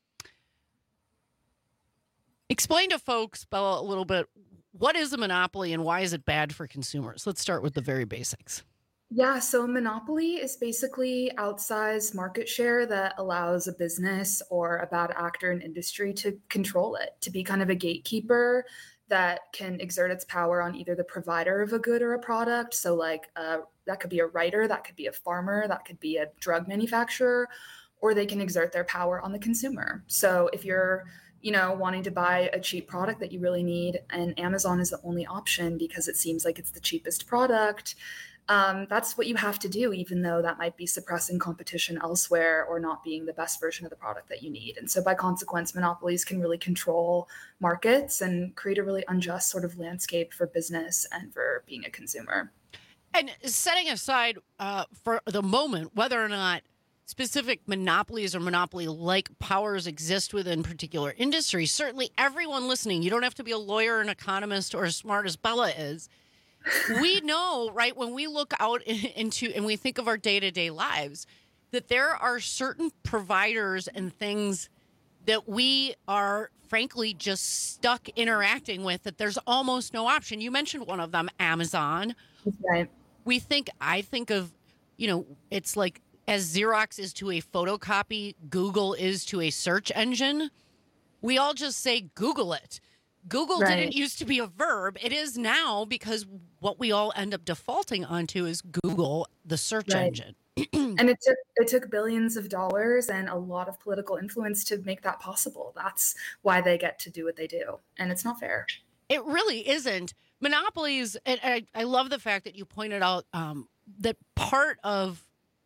explain to folks, Bella, a little bit, what is a monopoly and why is it bad for consumers? Let's start with the very basics. Yeah, so a monopoly is basically outsized market share that allows a business or a bad actor in industry to control it, to be kind of a gatekeeper that can exert its power on either the provider of a good or a product. So like uh, that could be a writer, that could be a farmer, that could be a drug manufacturer, or they can exert their power on the consumer. So if you're, you know, wanting to buy a cheap product that you really need, and Amazon is the only option because it seems like it's the cheapest product, um, that's what you have to do, even though that might be suppressing competition elsewhere or not being the best version of the product that you need. And so by consequence, monopolies can really control markets and create a really unjust sort of landscape for business and for being a consumer. And setting aside uh, for the moment whether or not specific monopolies or monopoly-like powers exist within particular industries, certainly everyone listening, you don't have to be a lawyer, an economist, or as smart as Bella is. We know, right, when we look out into and we think of our day-to-day lives, that there are certain providers and things that we are, frankly, just stuck interacting with, that there's almost no option. You mentioned one of them, Amazon. Right. We think, I think of, you know, it's like, as Xerox is to a photocopy, Google is to a search engine. We all just say Google it. Google right. didn't used to be a verb. It is now, because what we all end up defaulting onto is Google, the search right. engine. And it took it took billions of dollars and a lot of political influence to make that possible. That's why they get to do what they do. And it's not fair. It really isn't. Monopolies, and I, I love the fact that you pointed out um, that part of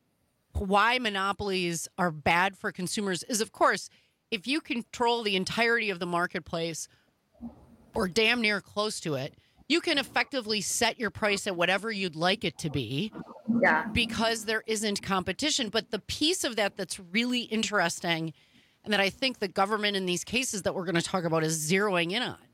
why monopolies are bad for consumers is, of course, if you control the entirety of the marketplace or damn near close to it, you can effectively set your price at whatever you'd like it to be yeah. because there isn't competition. But the piece of that that's really interesting and that I think the government in these cases that we're going to talk about is zeroing in on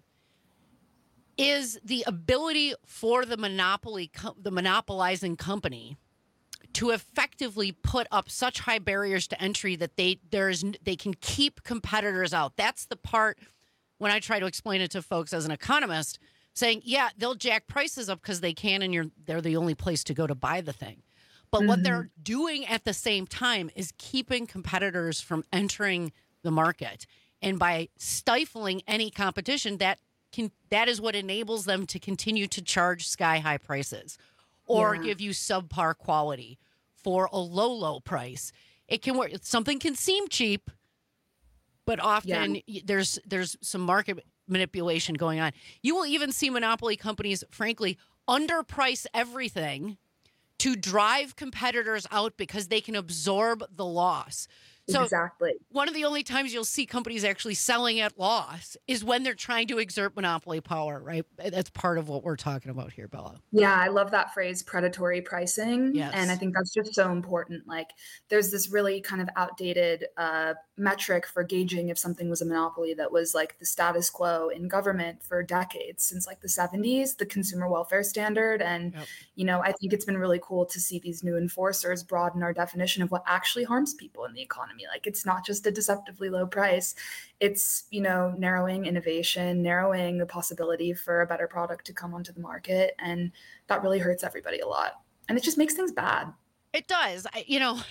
is the ability for the monopoly, the monopolizing company to effectively put up such high barriers to entry that they there's they can keep competitors out. That's the part when I try to explain it to folks as an economist, saying, yeah, they'll jack prices up because they can, and you're they're the only place to go to buy the thing. But mm-hmm. what they're doing at the same time is keeping competitors from entering the market. And by stifling any competition, that can that is what enables them to continue to charge sky-high prices. Or yeah. give you subpar quality for a low, low price. It can work. Something can seem cheap, but often yeah. there's there's some market manipulation going on. You will even see monopoly companies, frankly, underprice everything to drive competitors out because they can absorb the loss. So exactly. One of the only times you'll see companies actually selling at loss is when they're trying to exert monopoly power, right? That's part of what we're talking about here, Bella. Yeah, I love that phrase, predatory pricing. Yes. And I think that's just so important. Like, there's this really kind of outdated uh, metric for gauging if something was a monopoly that was like the status quo in government for decades, since like the seventies, the consumer welfare standard. And, Yep. you know, I think it's been really cool to see these new enforcers broaden our definition of what actually harms people in the economy. Like, it's not just a deceptively low price. It's, you know, narrowing innovation, narrowing the possibility for a better product to come onto the market. And that really hurts everybody a lot. And it just makes things bad. It does. I, you know,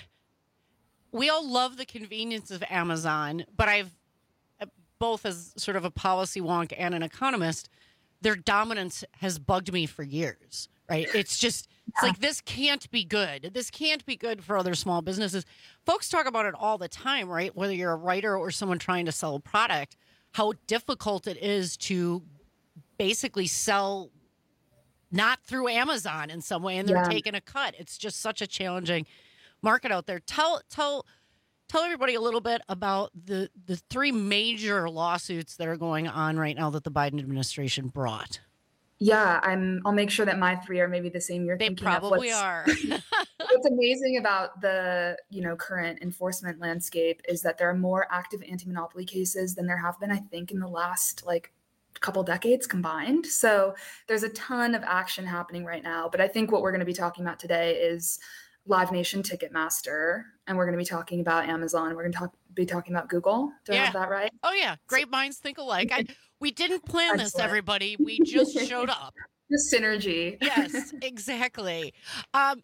we all love the convenience of Amazon, but I've, both as sort of a policy wonk and an economist, their dominance has bugged me for years, right? It's just, it's like, this can't be good. This can't be good for other small businesses. Folks talk about it all the time, right? Whether you're a writer or someone trying to sell a product, how difficult it is to basically sell not through Amazon in some way, and they're Yeah. taking a cut. It's just such a challenging market out there. Tell tell tell everybody a little bit about the the three major lawsuits that are going on right now that the Biden administration brought. Yeah, I'm. I'll make sure that my three are maybe the same you're They thinking of. probably What's- are. What's amazing about the, you know, current enforcement landscape is that there are more active anti-monopoly cases than there have been, I think, in the last like couple decades combined. So there's a ton of action happening right now. But I think what we're going to be talking about today is Live Nation, Ticketmaster, and we're going to be talking about Amazon. We're going to talk, be talking about Google. Do I Yeah. have that right? Oh yeah, great minds think alike. I, we didn't plan this, Excellent. everybody. We just showed up. The synergy. Yes, exactly. Um,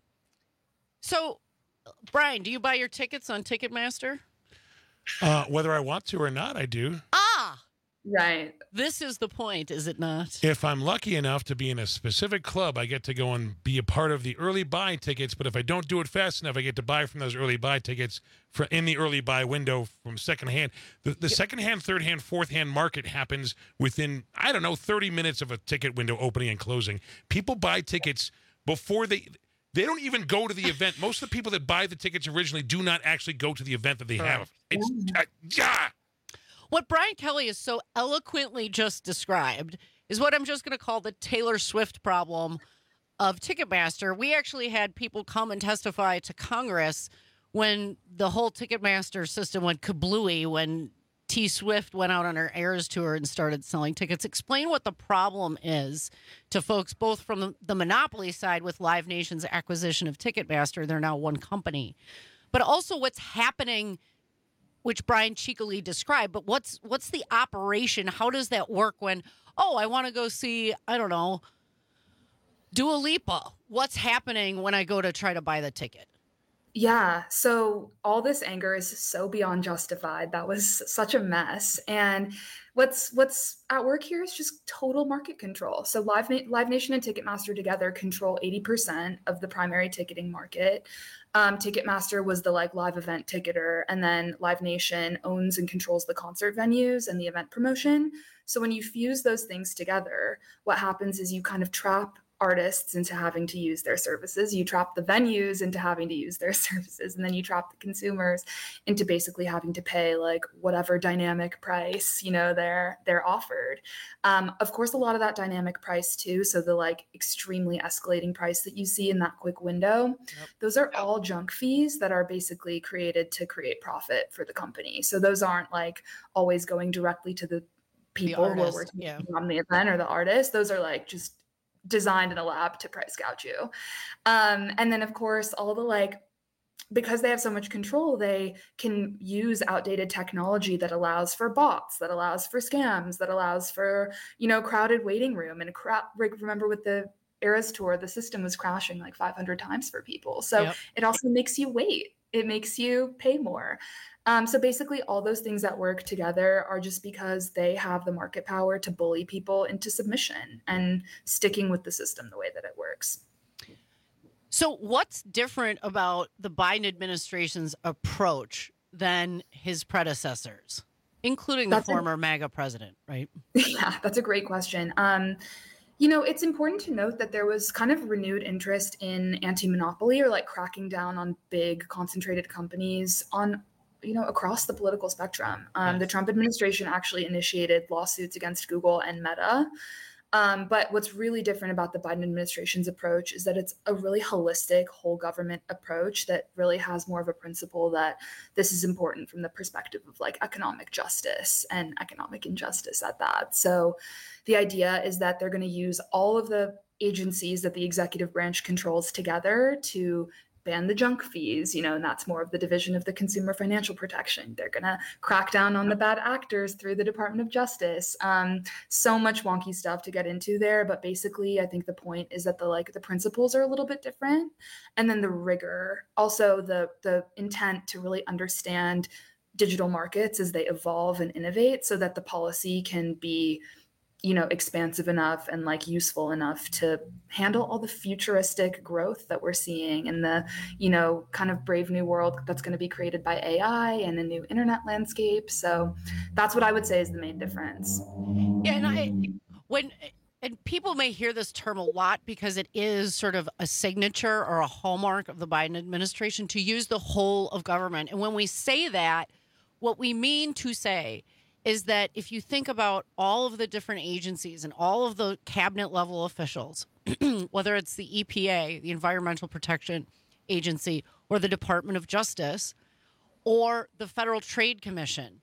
so, Brian, do you buy your tickets on Ticketmaster? Uh, whether I want to or not, I do. Ah, right. This is the point, is it not? If I'm lucky enough to be in a specific club, I get to go and be a part of the early buy tickets. But if I don't do it fast enough, I get to buy from those early buy tickets for in the early buy window from secondhand. The, the secondhand, third hand, fourth hand market happens within, I don't know, thirty minutes of a ticket window opening and closing. People buy tickets before they. They don't even go to the event. Most of the people that buy the tickets originally do not actually go to the event that they have. It's uh, yeah. What Brian Kelly has so eloquently just described is what I'm just going to call the Taylor Swift problem of Ticketmaster. We actually had people come and testify to Congress when the whole Ticketmaster system went kablooey, when T Swift went out on her Eras tour and started selling tickets. Explain what the problem is to folks, both from the, the monopoly side with Live Nation's acquisition of Ticketmaster. They're now one company. But also what's happening, which Brian cheekily described, but what's what's the operation? How does that work when, oh, I want to go see, I don't know, Dua Lipa. What's happening when I go to try to buy the ticket? Yeah, so all this anger is so beyond justified. That was such a mess. And what's what's at work here is just total market control. So Live, Na- Live Nation and Ticketmaster together control eighty percent of the primary ticketing market. Um, Ticketmaster was the like live event ticketer, and then Live Nation owns and controls the concert venues and the event promotion. So when you fuse those things together, what happens is you kind of trap artists into having to use their services. You trap the venues into having to use their services. And then you trap the consumers into basically having to pay like whatever dynamic price, you know, they're, they're offered. Um, of course, a lot of that dynamic price too. So the like extremely escalating price that you see in that quick window, yep. Those are all junk fees that are basically created to create profit for the company. So those aren't like always going directly to the people the who artist, are working yeah. on the event or the artist. Those are like just designed in a lab to price gouge you. Um, and then of course, all the like, because they have so much control, they can use outdated technology that allows for bots, that allows for scams, that allows for, you know, crowded waiting room. And crowd, remember with the Eras tour, the system was crashing like five hundred times for people. So Yep. it also makes you wait. It makes you pay more. Um, so basically all those things that work together are just because they have the market power to bully people into submission and sticking with the system the way that it works. So what's different about the Biden administration's approach than his predecessors, including the That's a- former MAGA president, right? Yeah, that's a great question. Um, you know, it's important to note that there was kind of renewed interest in anti-monopoly or like cracking down on big concentrated companies on you know, across the political spectrum. Um, the Trump administration actually initiated lawsuits against Google and Meta. Um, but what's really different about the Biden administration's approach is that it's a really holistic whole government approach that really has more of a principle that this is important from the perspective of like economic justice and economic injustice at that. So the idea is that they're going to use all of the agencies that the executive branch controls together to ban the junk fees, you know, and that's more of the division of the Consumer Financial Protection. They're going to crack down on the bad actors through the Department of Justice. Um, so much wonky stuff to get into there, but basically, I think the point is that the like the principles are a little bit different, and then the rigor, also the the intent to really understand digital markets as they evolve and innovate, so that the policy can be, you know, expansive enough and like useful enough to handle all the futuristic growth that we're seeing in the, you know, kind of brave new world that's going to be created by A I and a new internet landscape. So that's what I would say is the main difference. Yeah, and I when and people may hear this term a lot because it is sort of a signature or a hallmark of the Biden administration to use the whole of government. And when we say that, what we mean to say is that if you think about all of the different agencies and all of the cabinet level officials, whether it's the E P A, the Environmental Protection Agency, or the Department of Justice, or the Federal Trade Commission,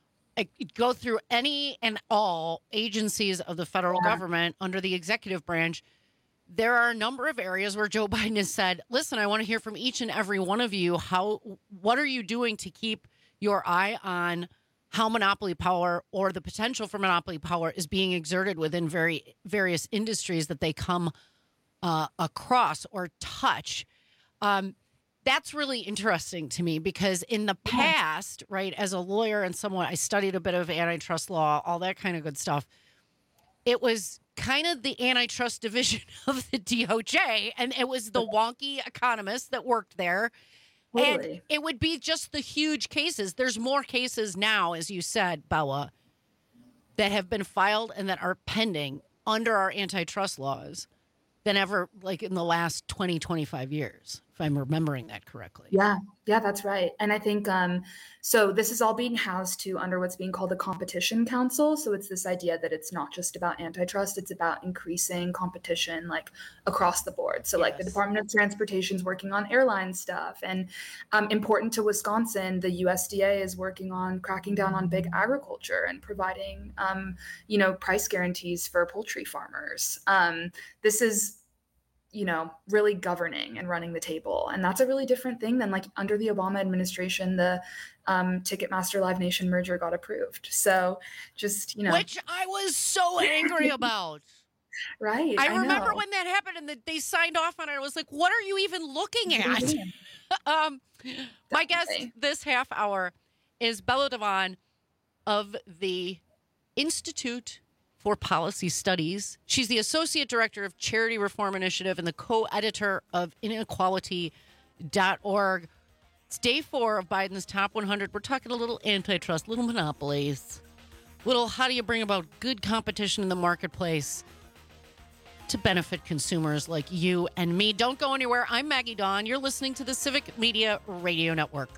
go through any and all agencies of the federal yeah. government under the executive branch, there are a number of areas where Joe Biden has said, listen, I want to hear from each and every one of you. How, what are you doing to keep your eye on how monopoly power or the potential for monopoly power is being exerted within very various industries that they come uh, across or touch. Um, that's really interesting to me because in the past, right, as a lawyer and someone, I studied a bit of antitrust law, all that kind of good stuff. It was kind of the antitrust division of the D O J, and it was the wonky economists that worked there. Totally. And it would be just the huge cases. There's more cases now, as you said, Bella, that have been filed and that are pending under our antitrust laws than ever, like in the last twenty, twenty-five years, if I'm remembering that correctly. Yeah, yeah, that's right. And I think, um, so this is all being housed to under what's being called the Competition Council. So it's this idea that it's not just about antitrust, it's about increasing competition like across the board. So yes. like the Department of Transportation is working on airline stuff. And um, important to Wisconsin, the U S D A is working on cracking down on big agriculture and providing, um, you know, price guarantees for poultry farmers. Um, this is you know, really governing and running the table. And that's a really different thing than like under the Obama administration, the um, Ticketmaster Live Nation merger got approved. So just, you know. Which I was so angry about. Right. I, I remember know. when that happened and the, they signed off on it. I was like, what are you even looking at? um, my guest this half hour is Bella Devon of the Institute for Policy Studies. She's the Associate Director of Charity Reform Initiative and the co-editor of inequality dot org. It's day four of Biden's Top one hundred. We're talking a little antitrust, little monopolies, little how do you bring about good competition in the marketplace to benefit consumers like you and me. Don't go anywhere. I'm Maggie Dawn. You're listening to the Civic Media Radio Network.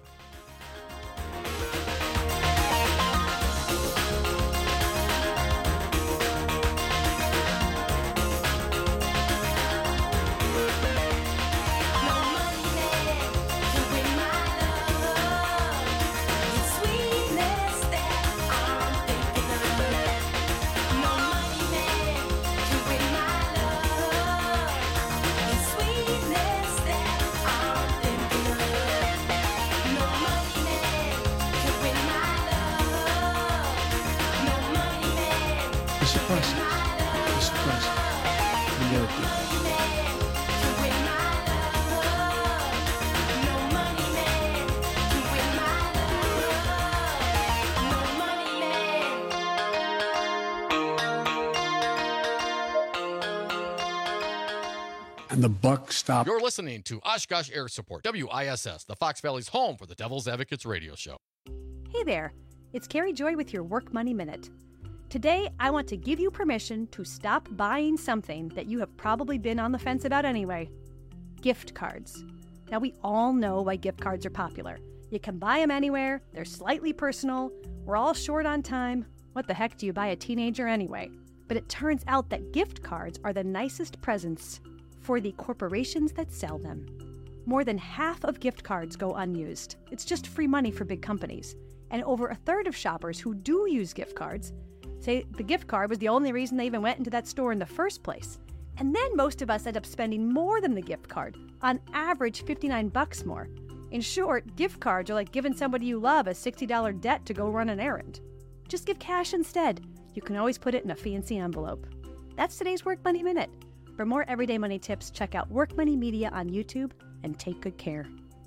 And the buck stopped. You're listening to Oshkosh Air Support, W I S S, the Fox Valley's home for the Devil's Advocates radio show. Hey there, it's Carrie Joy with your Work Money Minute. Today, I want to give you permission to stop buying something that you have probably been on the fence about anyway. Gift cards. Now, we all know why gift cards are popular. You can buy them anywhere, they're slightly personal, we're all short on time. What the heck do you buy a teenager anyway? But it turns out that gift cards are the nicest presents for the corporations that sell them. More than half of gift cards go unused. It's just free money for big companies. And over a third of shoppers who do use gift cards say the gift card was the only reason they even went into that store in the first place. And then most of us end up spending more than the gift card, on average fifty-nine bucks more. In short, gift cards are like giving somebody you love a sixty dollars debt to go run an errand. Just give cash instead. You can always put it in a fancy envelope. That's today's Work Money Minute. For more everyday money tips, check out Work Money Media on YouTube and take good care.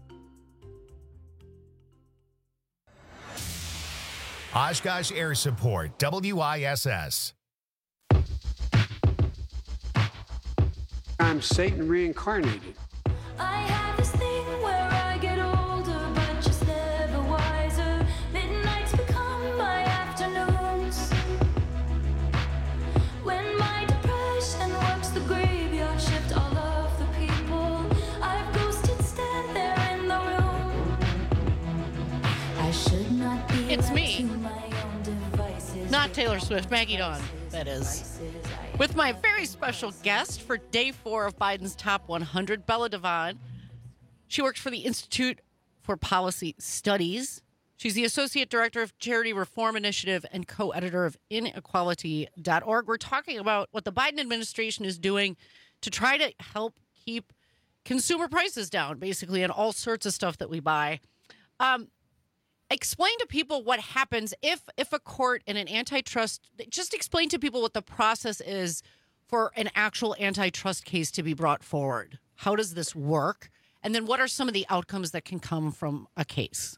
Oshkosh Air Support, W I S S. I'm Satan reincarnated. I have this thing where I get older, but just never wiser. Midnights become my afternoons. When my depression works the graveyard shift, all of the people I've ghosted stand there in the room. I should not be It's left me. to my own devices. Not Taylor Swift, Maggie Dawn, that is. With my very special guest for day four of Biden's Top one hundred, Bella Devon. She works for the Institute for Policy Studies. She's the Associate Director of Charity Reform Initiative and co-editor of inequality dot org. We're talking about what the Biden administration is doing to try to help keep consumer prices down, basically, and all sorts of stuff that we buy. Um, explain to people what happens if if a court in an antitrust, just explain to people what the process is for an actual antitrust case to be brought forward. How does this work? And then what are some of the outcomes that can come from a case?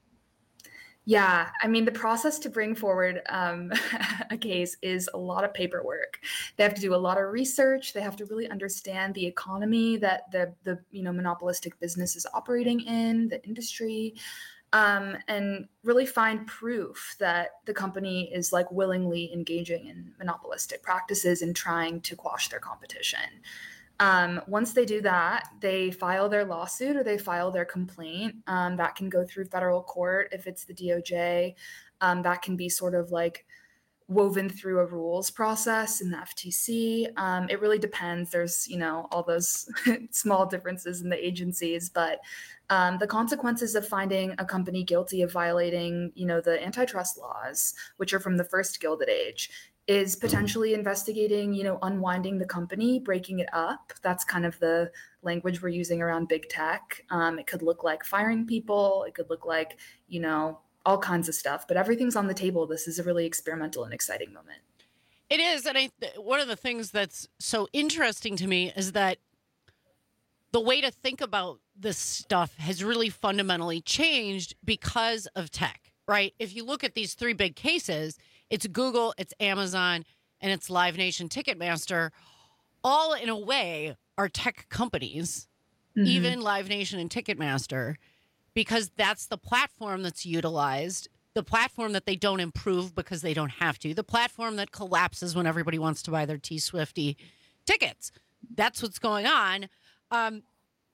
Yeah, I mean, the process to bring forward um, a case is a lot of paperwork. They have to do a lot of research. They have to really understand the economy that the the you know monopolistic business is operating in, the industry, um, and really find proof that the company is like willingly engaging in monopolistic practices and trying to quash their competition. Um, once they do that, they file their lawsuit or they file their complaint. Um, that can go through federal court if it's the D O J. Um, that can be sort of like woven through a rules process in the F T C. Um, it really depends. There's, you know, all those small differences in the agencies, but um, the consequences of finding a company guilty of violating, you know, the antitrust laws, which are from the first Gilded Age, is potentially investigating, you know, unwinding the company, breaking it up. That's kind of the language we're using around big tech. Um, it could look like firing people. It could look like, you know, all kinds of stuff. But everything's on the table. This is a really experimental and exciting moment. It is. And I, one of the things that's so interesting to me is that the way to think about this stuff has really fundamentally changed because of tech, right? If you look at these three big cases, it's Google, it's Amazon, and it's Live Nation Ticketmaster. All, in a way, are tech companies, mm-hmm. even Live Nation and Ticketmaster, because that's the platform that's utilized, the platform that they don't improve because they don't have to, the platform that collapses when everybody wants to buy their T-Swifty tickets. That's what's going on. Um,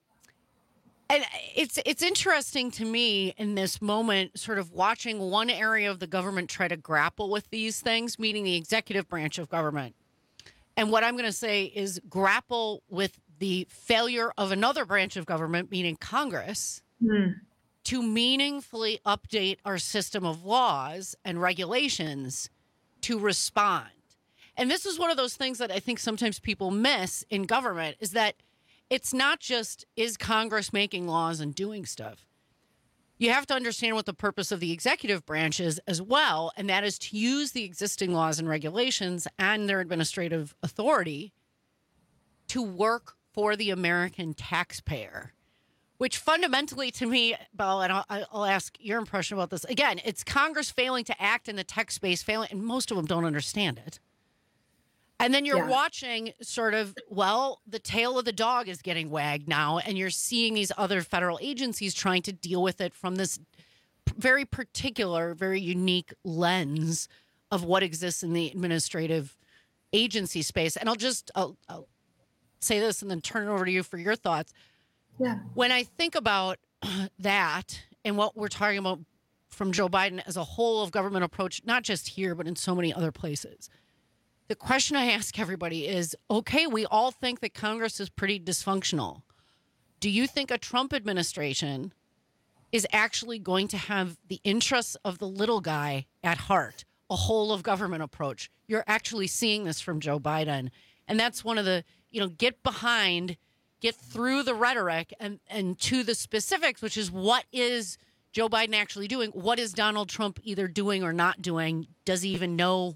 And it's it's interesting to me in this moment, sort of watching one area of the government try to grapple with these things, meaning the executive branch of government. And what I'm going to say is grapple with the failure of another branch of government, meaning Congress, mm. to meaningfully update our system of laws and regulations to respond. And this is one of those things that I think sometimes people miss in government, is that it's not just, is Congress making laws and doing stuff? You have to understand what the purpose of the executive branch is as well, and that is to use the existing laws and regulations and their administrative authority to work for the American taxpayer, which fundamentally to me, Belle, and I'll, I'll ask your impression about this. Again, it's Congress failing to act in the tech space, failing, and most of them don't understand it. And then you're yeah. watching sort of, well, the tail of the dog is getting wagged now, and you're seeing these other federal agencies trying to deal with it from this very particular, very unique lens of what exists in the administrative agency space. And I'll just I'll, I'll say this and then turn it over to you for your thoughts. Yeah. When I think about that and what we're talking about from Joe Biden as a whole of government approach, not just here, but in so many other places. The question I ask everybody is, okay, we all think that Congress is pretty dysfunctional. Do you think a Trump administration is actually going to have the interests of the little guy at heart, a whole of government approach? You're actually seeing this from Joe Biden. And that's one of the, you know, get behind, get through the rhetoric and, and to the specifics, which is what is Joe Biden actually doing? What is Donald Trump either doing or not doing? Does he even know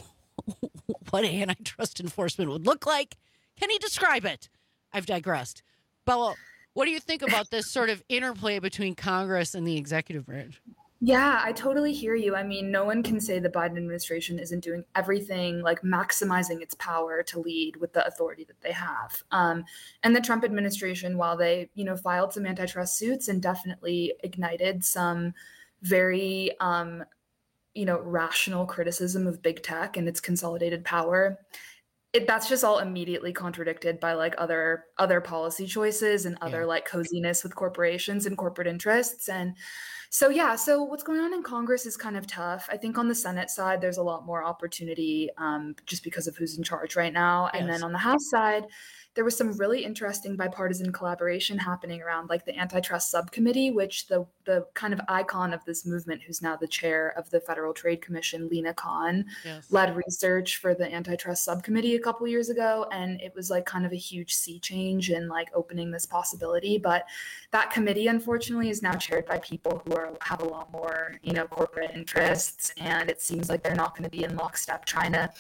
what antitrust enforcement would look like? Can he describe it? I've digressed. Bella, what do you think about this sort of interplay between Congress and the executive branch? Yeah, I totally hear you. I mean, no one can say the Biden administration isn't doing everything, like maximizing its power to lead with the authority that they have. Um, and the Trump administration, while they, you know, filed some antitrust suits and definitely ignited some very, um, you know, rational criticism of big tech and its consolidated power, it, that's just all immediately contradicted by like other other policy choices and other yeah. like coziness with corporations and corporate interests. And so, yeah, so what's going on in Congress is kind of tough. I think on the Senate side, there's a lot more opportunity um, just because of who's in charge right now. And yes. then on the House side, there was some really interesting bipartisan collaboration happening around like the antitrust subcommittee, which the the kind of icon of this movement, who's now the chair of the Federal Trade Commission, Lena Khan, yes. led research for the antitrust subcommittee a couple years ago. And it was like kind of a huge sea change in like opening this possibility. But that committee, unfortunately, is now chaired by people who are have a lot more, you know, corporate interests. And it seems like they're not going to be in lockstep trying to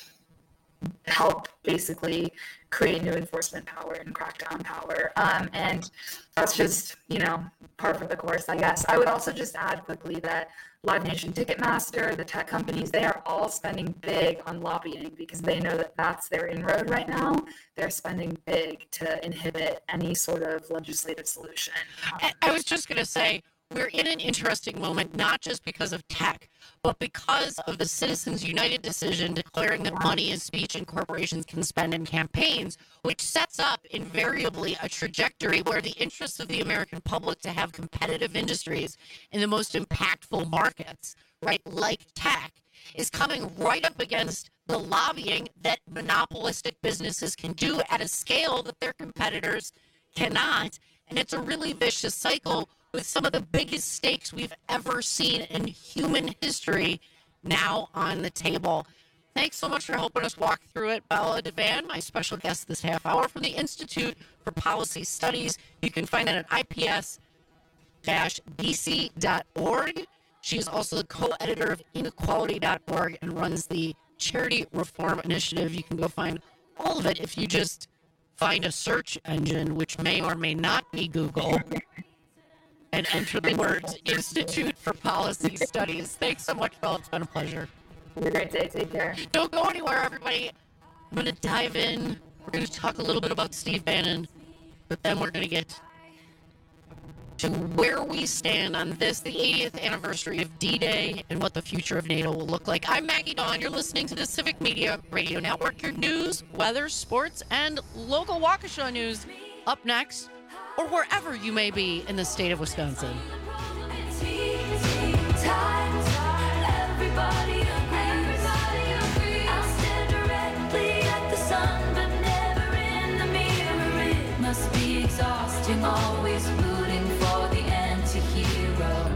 help basically create new enforcement power and crackdown power. Um, and that's just, you know, par for the course, I guess. I would also just add quickly that Live Nation, Ticketmaster, the tech companies, they are all spending big on lobbying because they know that that's their inroad right now. They're spending big to inhibit any sort of legislative solution. I, I was just going to say, we're in an interesting moment, not just because of tech, but because of the Citizens United decision declaring that money is speech and corporations can spend in campaigns, which sets up invariably a trajectory where the interests of the American public to have competitive industries in the most impactful markets, right, like tech, is coming right up against the lobbying that monopolistic businesses can do at a scale that their competitors cannot. And it's a really vicious cycle with some of the biggest stakes we've ever seen in human history now on the table. Thanks so much for helping us walk through it. Bella DeVan, my special guest this half hour from the Institute for Policy Studies. You can find it at I P S B C dot org. She is also the co-editor of inequality dot org and runs the Charity Reform Initiative. You can go find all of it if you just find a search engine, which may or may not be Google, and enter the words Institute for Policy Studies. Thanks so much, Bella. It's been a pleasure. Have a great day. Take care. Don't go anywhere, everybody. I'm going to dive in. We're going to talk a little bit about Steve Bannon, but then we're going to get to where we stand on this, the eightieth anniversary of D-Day, and what the future of NATO will look like. I'm Maggie Dawn. You're listening to the Civic Media Radio Network. Your news, weather, sports, and local Waukesha news up next, or wherever you may be in the state of Wisconsin. Everybody agrees. I'll stare directly at the sun, but never in the mirror. It must be exhausting, always rooting for the anti-hero.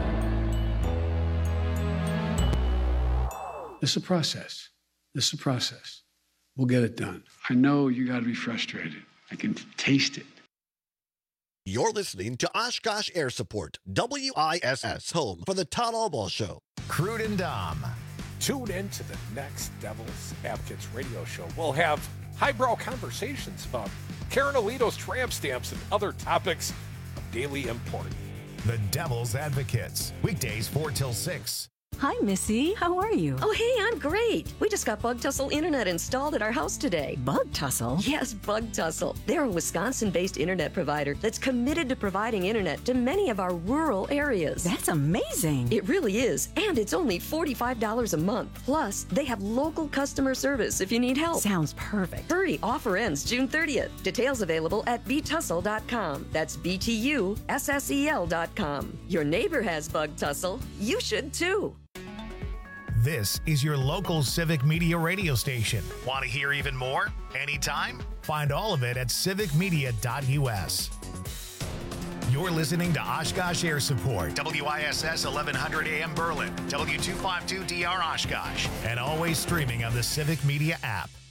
It's a process. It's a process. We'll get it done. I know you got to be frustrated. I can taste it. You're listening to Oshkosh Air Support, W I S S, home for the Todd Albaugh Show. Crude and Dom. Tune in to the next Devil's Advocates radio show. We'll have highbrow conversations about Karen Alito's tramp stamps and other topics of daily import. The Devil's Advocates, weekdays four till six. Hi, Missy. How are you? Oh, hey, I'm great. We just got Bug Tussle Internet installed at our house today. Bug Tussle? Yes, Bug Tussle. They're a Wisconsin-based internet provider that's committed to providing internet to many of our rural areas. That's amazing. It really is. And it's only forty-five dollars a month. Plus, they have local customer service if you need help. Sounds perfect. Hurry, offer ends June thirtieth. Details available at b tussle dot com. That's B T U S S E L dot com. Your neighbor has Bug Tussle. You should too. This is your local Civic Media radio station. Want to hear even more? Anytime? Find all of it at civic media dot u s. You're listening to Oshkosh Air Support, W I S S eleven hundred A M Berlin, W two fifty-two D R Oshkosh, and always streaming on the Civic Media app.